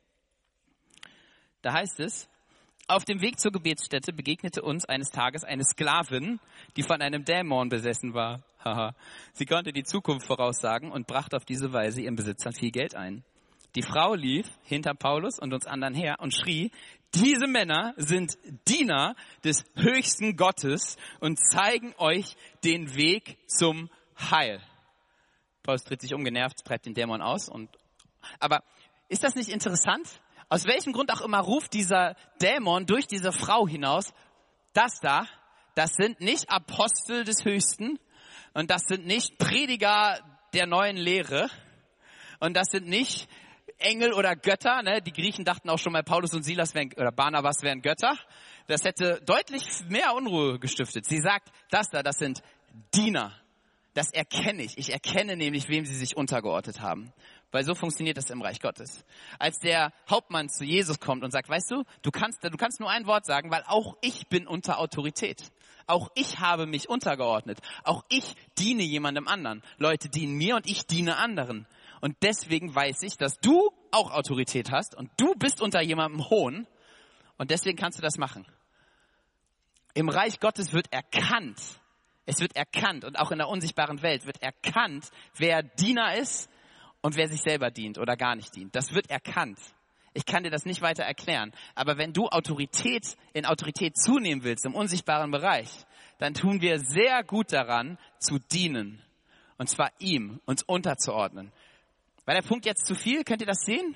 Da heißt es, auf dem Weg zur Gebetsstätte begegnete uns eines Tages eine Sklavin, die von einem Dämon besessen war. Sie konnte die Zukunft voraussagen und brachte auf diese Weise ihren Besitzern viel Geld ein. Die Frau lief hinter Paulus und uns anderen her und schrie, diese Männer sind Diener des höchsten Gottes und zeigen euch den Weg zum Heil. Paulus dreht sich genervt, treibt den Dämon aus. Aber ist das nicht interessant? Aus welchem Grund auch immer ruft dieser Dämon durch diese Frau hinaus, das sind nicht Apostel des Höchsten und das sind nicht Prediger der neuen Lehre und das sind nicht Engel oder Götter. Ne? Die Griechen dachten auch schon mal, Paulus und Silas oder Barnabas wären Götter. Das hätte deutlich mehr Unruhe gestiftet. Sie sagt, das sind Diener. Das erkenne ich. Ich erkenne nämlich, wem sie sich untergeordnet haben. Weil so funktioniert das im Reich Gottes. Als der Hauptmann zu Jesus kommt und sagt, weißt du, du kannst nur ein Wort sagen, weil auch ich bin unter Autorität. Auch ich habe mich untergeordnet. Auch ich diene jemandem anderen. Leute dienen mir und ich diene anderen. Und deswegen weiß ich, dass du auch Autorität hast und du bist unter jemandem Hohen. Und deswegen kannst du das machen. Im Reich Gottes wird erkannt. Es wird erkannt und auch in der unsichtbaren Welt wird erkannt, wer Diener ist und wer sich selber dient oder gar nicht dient. Das wird erkannt. Ich kann dir das nicht weiter erklären. Aber wenn du in Autorität zunehmen willst im unsichtbaren Bereich, dann tun wir sehr gut daran, zu dienen. Und zwar ihm, uns unterzuordnen. War der Punkt jetzt zu viel? Könnt ihr das sehen?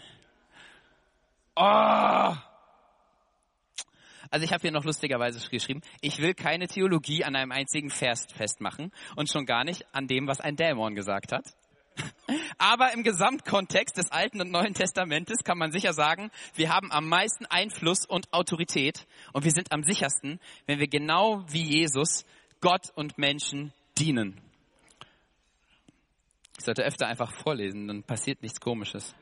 Oh! Also ich habe hier noch lustigerweise geschrieben, ich will keine Theologie an einem einzigen Vers festmachen und schon gar nicht an dem, was ein Dämon gesagt hat. Aber im Gesamtkontext des Alten und Neuen Testamentes kann man sicher sagen, wir haben am meisten Einfluss und Autorität und wir sind am sichersten, wenn wir genau wie Jesus Gott und Menschen dienen. Ich sollte öfter einfach vorlesen, dann passiert nichts Komisches.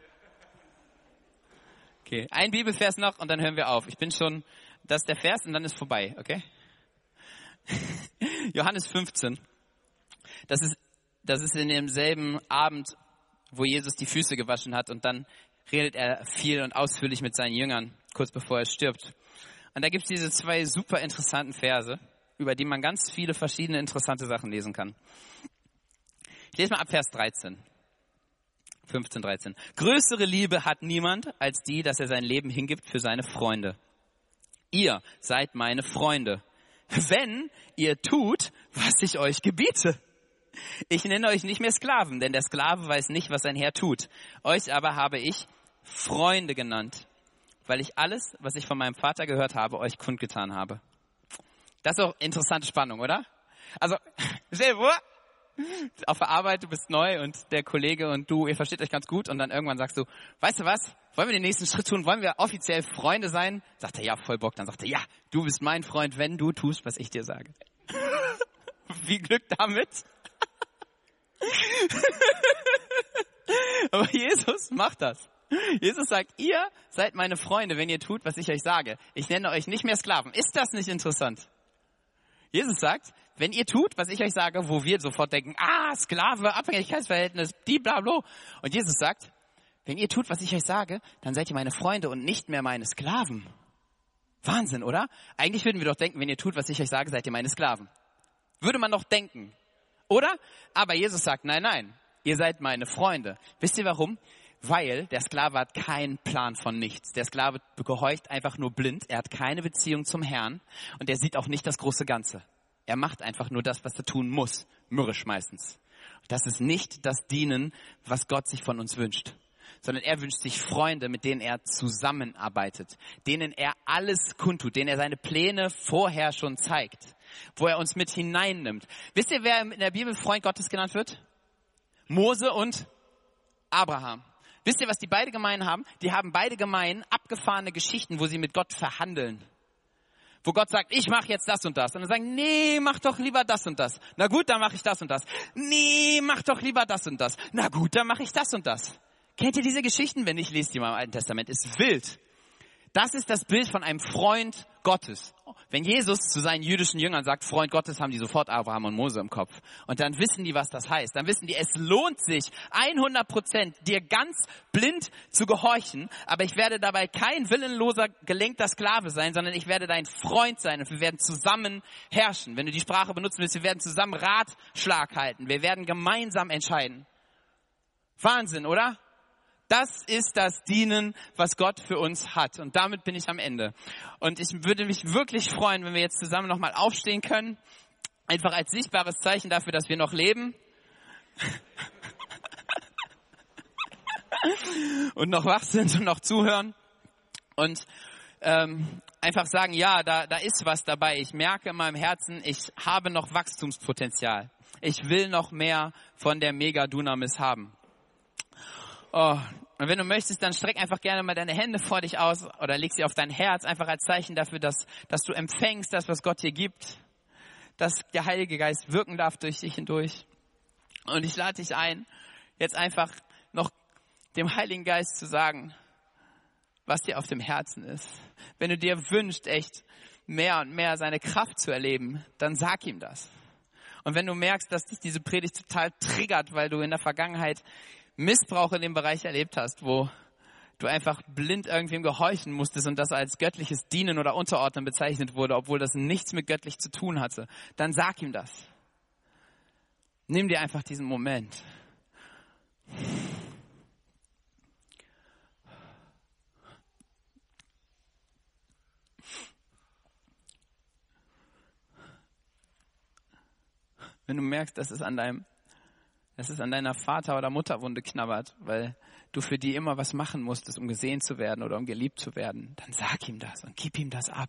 Okay, ein Bibelvers noch und dann hören wir auf. Das ist der Vers und dann ist vorbei, okay? Johannes 15. Das ist in demselben Abend, wo Jesus die Füße gewaschen hat und dann redet er viel und ausführlich mit seinen Jüngern, kurz bevor er stirbt. Und da gibt es diese 2 super interessanten Verse, über die man ganz viele verschiedene interessante Sachen lesen kann. Ich lese mal ab Vers 13. 15, 13. Größere Liebe hat niemand als die, dass er sein Leben hingibt für seine Freunde. Ihr seid meine Freunde, wenn ihr tut, was ich euch gebiete. Ich nenne euch nicht mehr Sklaven, denn der Sklave weiß nicht, was sein Herr tut. Euch aber habe ich Freunde genannt, weil ich alles, was ich von meinem Vater gehört habe, euch kundgetan habe. Das ist doch interessante Spannung, oder? Also, stell dir vor, auf der Arbeit, du bist neu und der Kollege und du, ihr versteht euch ganz gut und dann irgendwann sagst du, weißt du was, wollen wir den nächsten Schritt tun, wollen wir offiziell Freunde sein? Sagt er, ja, voll Bock. Dann sagt er, ja, du bist mein Freund, wenn du tust, was ich dir sage. Viel Glück damit. Aber Jesus macht das. Jesus sagt, ihr seid meine Freunde, wenn ihr tut, was ich euch sage. Ich nenne euch nicht mehr Sklaven. Ist das nicht interessant? Jesus sagt, wenn ihr tut, was ich euch sage, wo wir sofort denken, Sklave, Abhängigkeitsverhältnis, blablabla. Und Jesus sagt, wenn ihr tut, was ich euch sage, dann seid ihr meine Freunde und nicht mehr meine Sklaven. Wahnsinn, oder? Eigentlich würden wir doch denken, wenn ihr tut, was ich euch sage, seid ihr meine Sklaven. Würde man doch denken, oder? Aber Jesus sagt, nein, ihr seid meine Freunde. Wisst ihr warum? Weil der Sklave hat keinen Plan von nichts. Der Sklave gehorcht einfach nur blind. Er hat keine Beziehung zum Herrn und er sieht auch nicht das große Ganze. Er macht einfach nur das, was er tun muss. Mürrisch meistens. Das ist nicht das Dienen, was Gott sich von uns wünscht. Sondern er wünscht sich Freunde, mit denen er zusammenarbeitet. Denen er alles kundtut. Denen er seine Pläne vorher schon zeigt. Wo er uns mit hineinnimmt. Wisst ihr, wer in der Bibel Freund Gottes genannt wird? Mose und Abraham. Wisst ihr, was die beide gemein haben? Die haben beide gemein abgefahrene Geschichten, wo sie mit Gott verhandeln. Wo Gott sagt, ich mache jetzt das und das. Und dann sagen, nee, mach doch lieber das und das. Na gut, dann mache ich das und das. Nee, mach doch lieber das und das. Na gut, dann mache ich das und das. Kennt ihr diese Geschichten? Wenn nicht, lest die mal im Alten Testament. Ist wild. Das ist das Bild von einem Freund Gottes. Wenn Jesus zu seinen jüdischen Jüngern sagt, Freund Gottes, haben die sofort Abraham und Mose im Kopf. Und dann wissen die, was das heißt. Dann wissen die, es lohnt sich 100% dir ganz blind zu gehorchen. Aber ich werde dabei kein willenloser, gelenkter Sklave sein, sondern ich werde dein Freund sein. Und wir werden zusammen herrschen. Wenn du die Sprache benutzen willst, wir werden zusammen Ratschlag halten. Wir werden gemeinsam entscheiden. Wahnsinn, oder? Das ist das Dienen, was Gott für uns hat. Und damit bin ich am Ende. Und ich würde mich wirklich freuen, wenn wir jetzt zusammen nochmal aufstehen können. Einfach als sichtbares Zeichen dafür, dass wir noch leben. Und noch wach sind und noch zuhören. Und einfach sagen, ja, da ist was dabei. Ich merke in meinem Herzen, ich habe noch Wachstumspotenzial. Ich will noch mehr von der Mega-Dunamis haben. Oh, und wenn du möchtest, dann streck einfach gerne mal deine Hände vor dich aus oder leg sie auf dein Herz, einfach als Zeichen dafür, dass du empfängst, das, was Gott dir gibt, dass der Heilige Geist wirken darf durch dich hindurch. Und ich lade dich ein, jetzt einfach noch dem Heiligen Geist zu sagen, was dir auf dem Herzen ist. Wenn du dir wünschst, echt mehr und mehr seine Kraft zu erleben, dann sag ihm das. Und wenn du merkst, dass dich diese Predigt total triggert, weil du in der Vergangenheit Missbrauch in dem Bereich erlebt hast, wo du einfach blind irgendwem gehorchen musstest und das als göttliches Dienen oder Unterordnen bezeichnet wurde, obwohl das nichts mit göttlich zu tun hatte, dann sag ihm das. Nimm dir einfach diesen Moment. Wenn du merkst, dass es an deiner Vater- oder Mutterwunde knabbert, weil du für die immer was machen musstest, um gesehen zu werden oder um geliebt zu werden, dann sag ihm das und gib ihm das ab.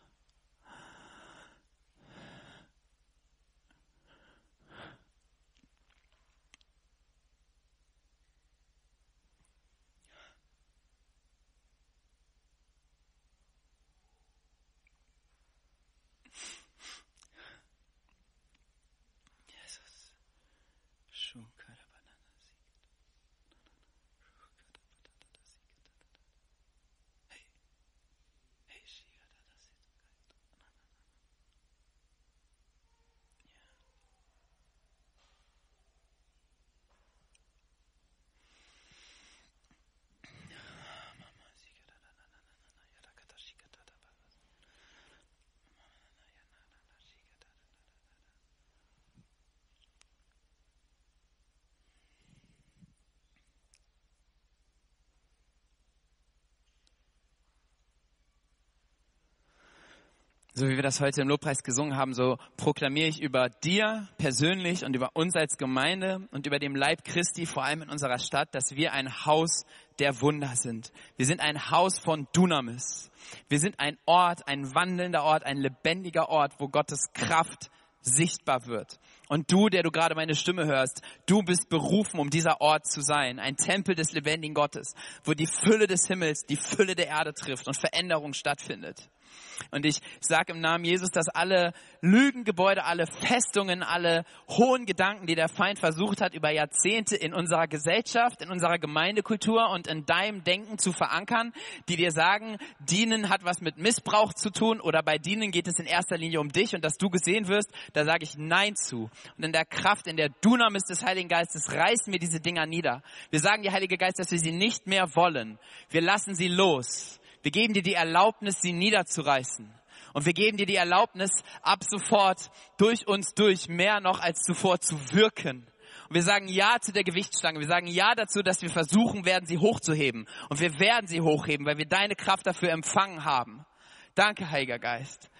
So wie wir das heute im Lobpreis gesungen haben, so proklamiere ich über dir persönlich und über uns als Gemeinde und über den Leib Christi, vor allem in unserer Stadt, dass wir ein Haus der Wunder sind. Wir sind ein Haus von Dunamis. Wir sind ein Ort, ein wandelnder Ort, ein lebendiger Ort, wo Gottes Kraft sichtbar wird. Und du, der du gerade meine Stimme hörst, du bist berufen, um dieser Ort zu sein. Ein Tempel des lebendigen Gottes, wo die Fülle des Himmels die Fülle der Erde trifft und Veränderung stattfindet. Und ich sage im Namen Jesus, dass alle Lügengebäude, alle Festungen, alle hohen Gedanken, die der Feind versucht hat, über Jahrzehnte in unserer Gesellschaft, in unserer Gemeindekultur und in deinem Denken zu verankern, die dir sagen, Dienen hat was mit Missbrauch zu tun oder bei Dienen geht es in erster Linie um dich und dass du gesehen wirst, da sage ich Nein zu. Und in der Kraft, in der Dunamis des Heiligen Geistes reißen wir diese Dinger nieder. Wir sagen dir, Heiliger Geist, dass wir sie nicht mehr wollen. Wir lassen sie los. Wir geben dir die Erlaubnis, sie niederzureißen. Und wir geben dir die Erlaubnis, ab sofort durch uns durch mehr noch als zuvor zu wirken. Und wir sagen Ja zu der Gewichtsstange. Wir sagen Ja dazu, dass wir versuchen werden, sie hochzuheben. Und wir werden sie hochheben, weil wir deine Kraft dafür empfangen haben. Danke, Heiliger Geist.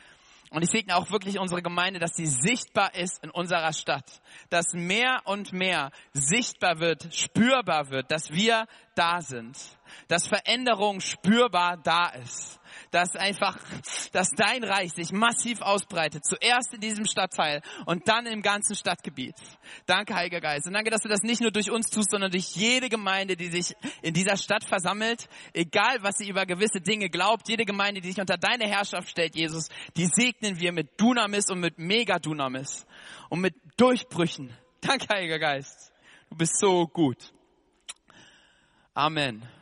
Und ich segne auch wirklich unsere Gemeinde, dass sie sichtbar ist in unserer Stadt. Dass mehr und mehr sichtbar wird, spürbar wird, dass wir da sind. Dass Veränderung spürbar da ist. Dass dein Reich sich massiv ausbreitet. Zuerst in diesem Stadtteil und dann im ganzen Stadtgebiet. Danke, Heiliger Geist. Und danke, dass du das nicht nur durch uns tust, sondern durch jede Gemeinde, die sich in dieser Stadt versammelt. Egal, was sie über gewisse Dinge glaubt. Jede Gemeinde, die sich unter deine Herrschaft stellt, Jesus, die segnen wir mit Dunamis und mit Mega-Dunamis. Und mit Durchbrüchen. Danke, Heiliger Geist. Du bist so gut. Amen.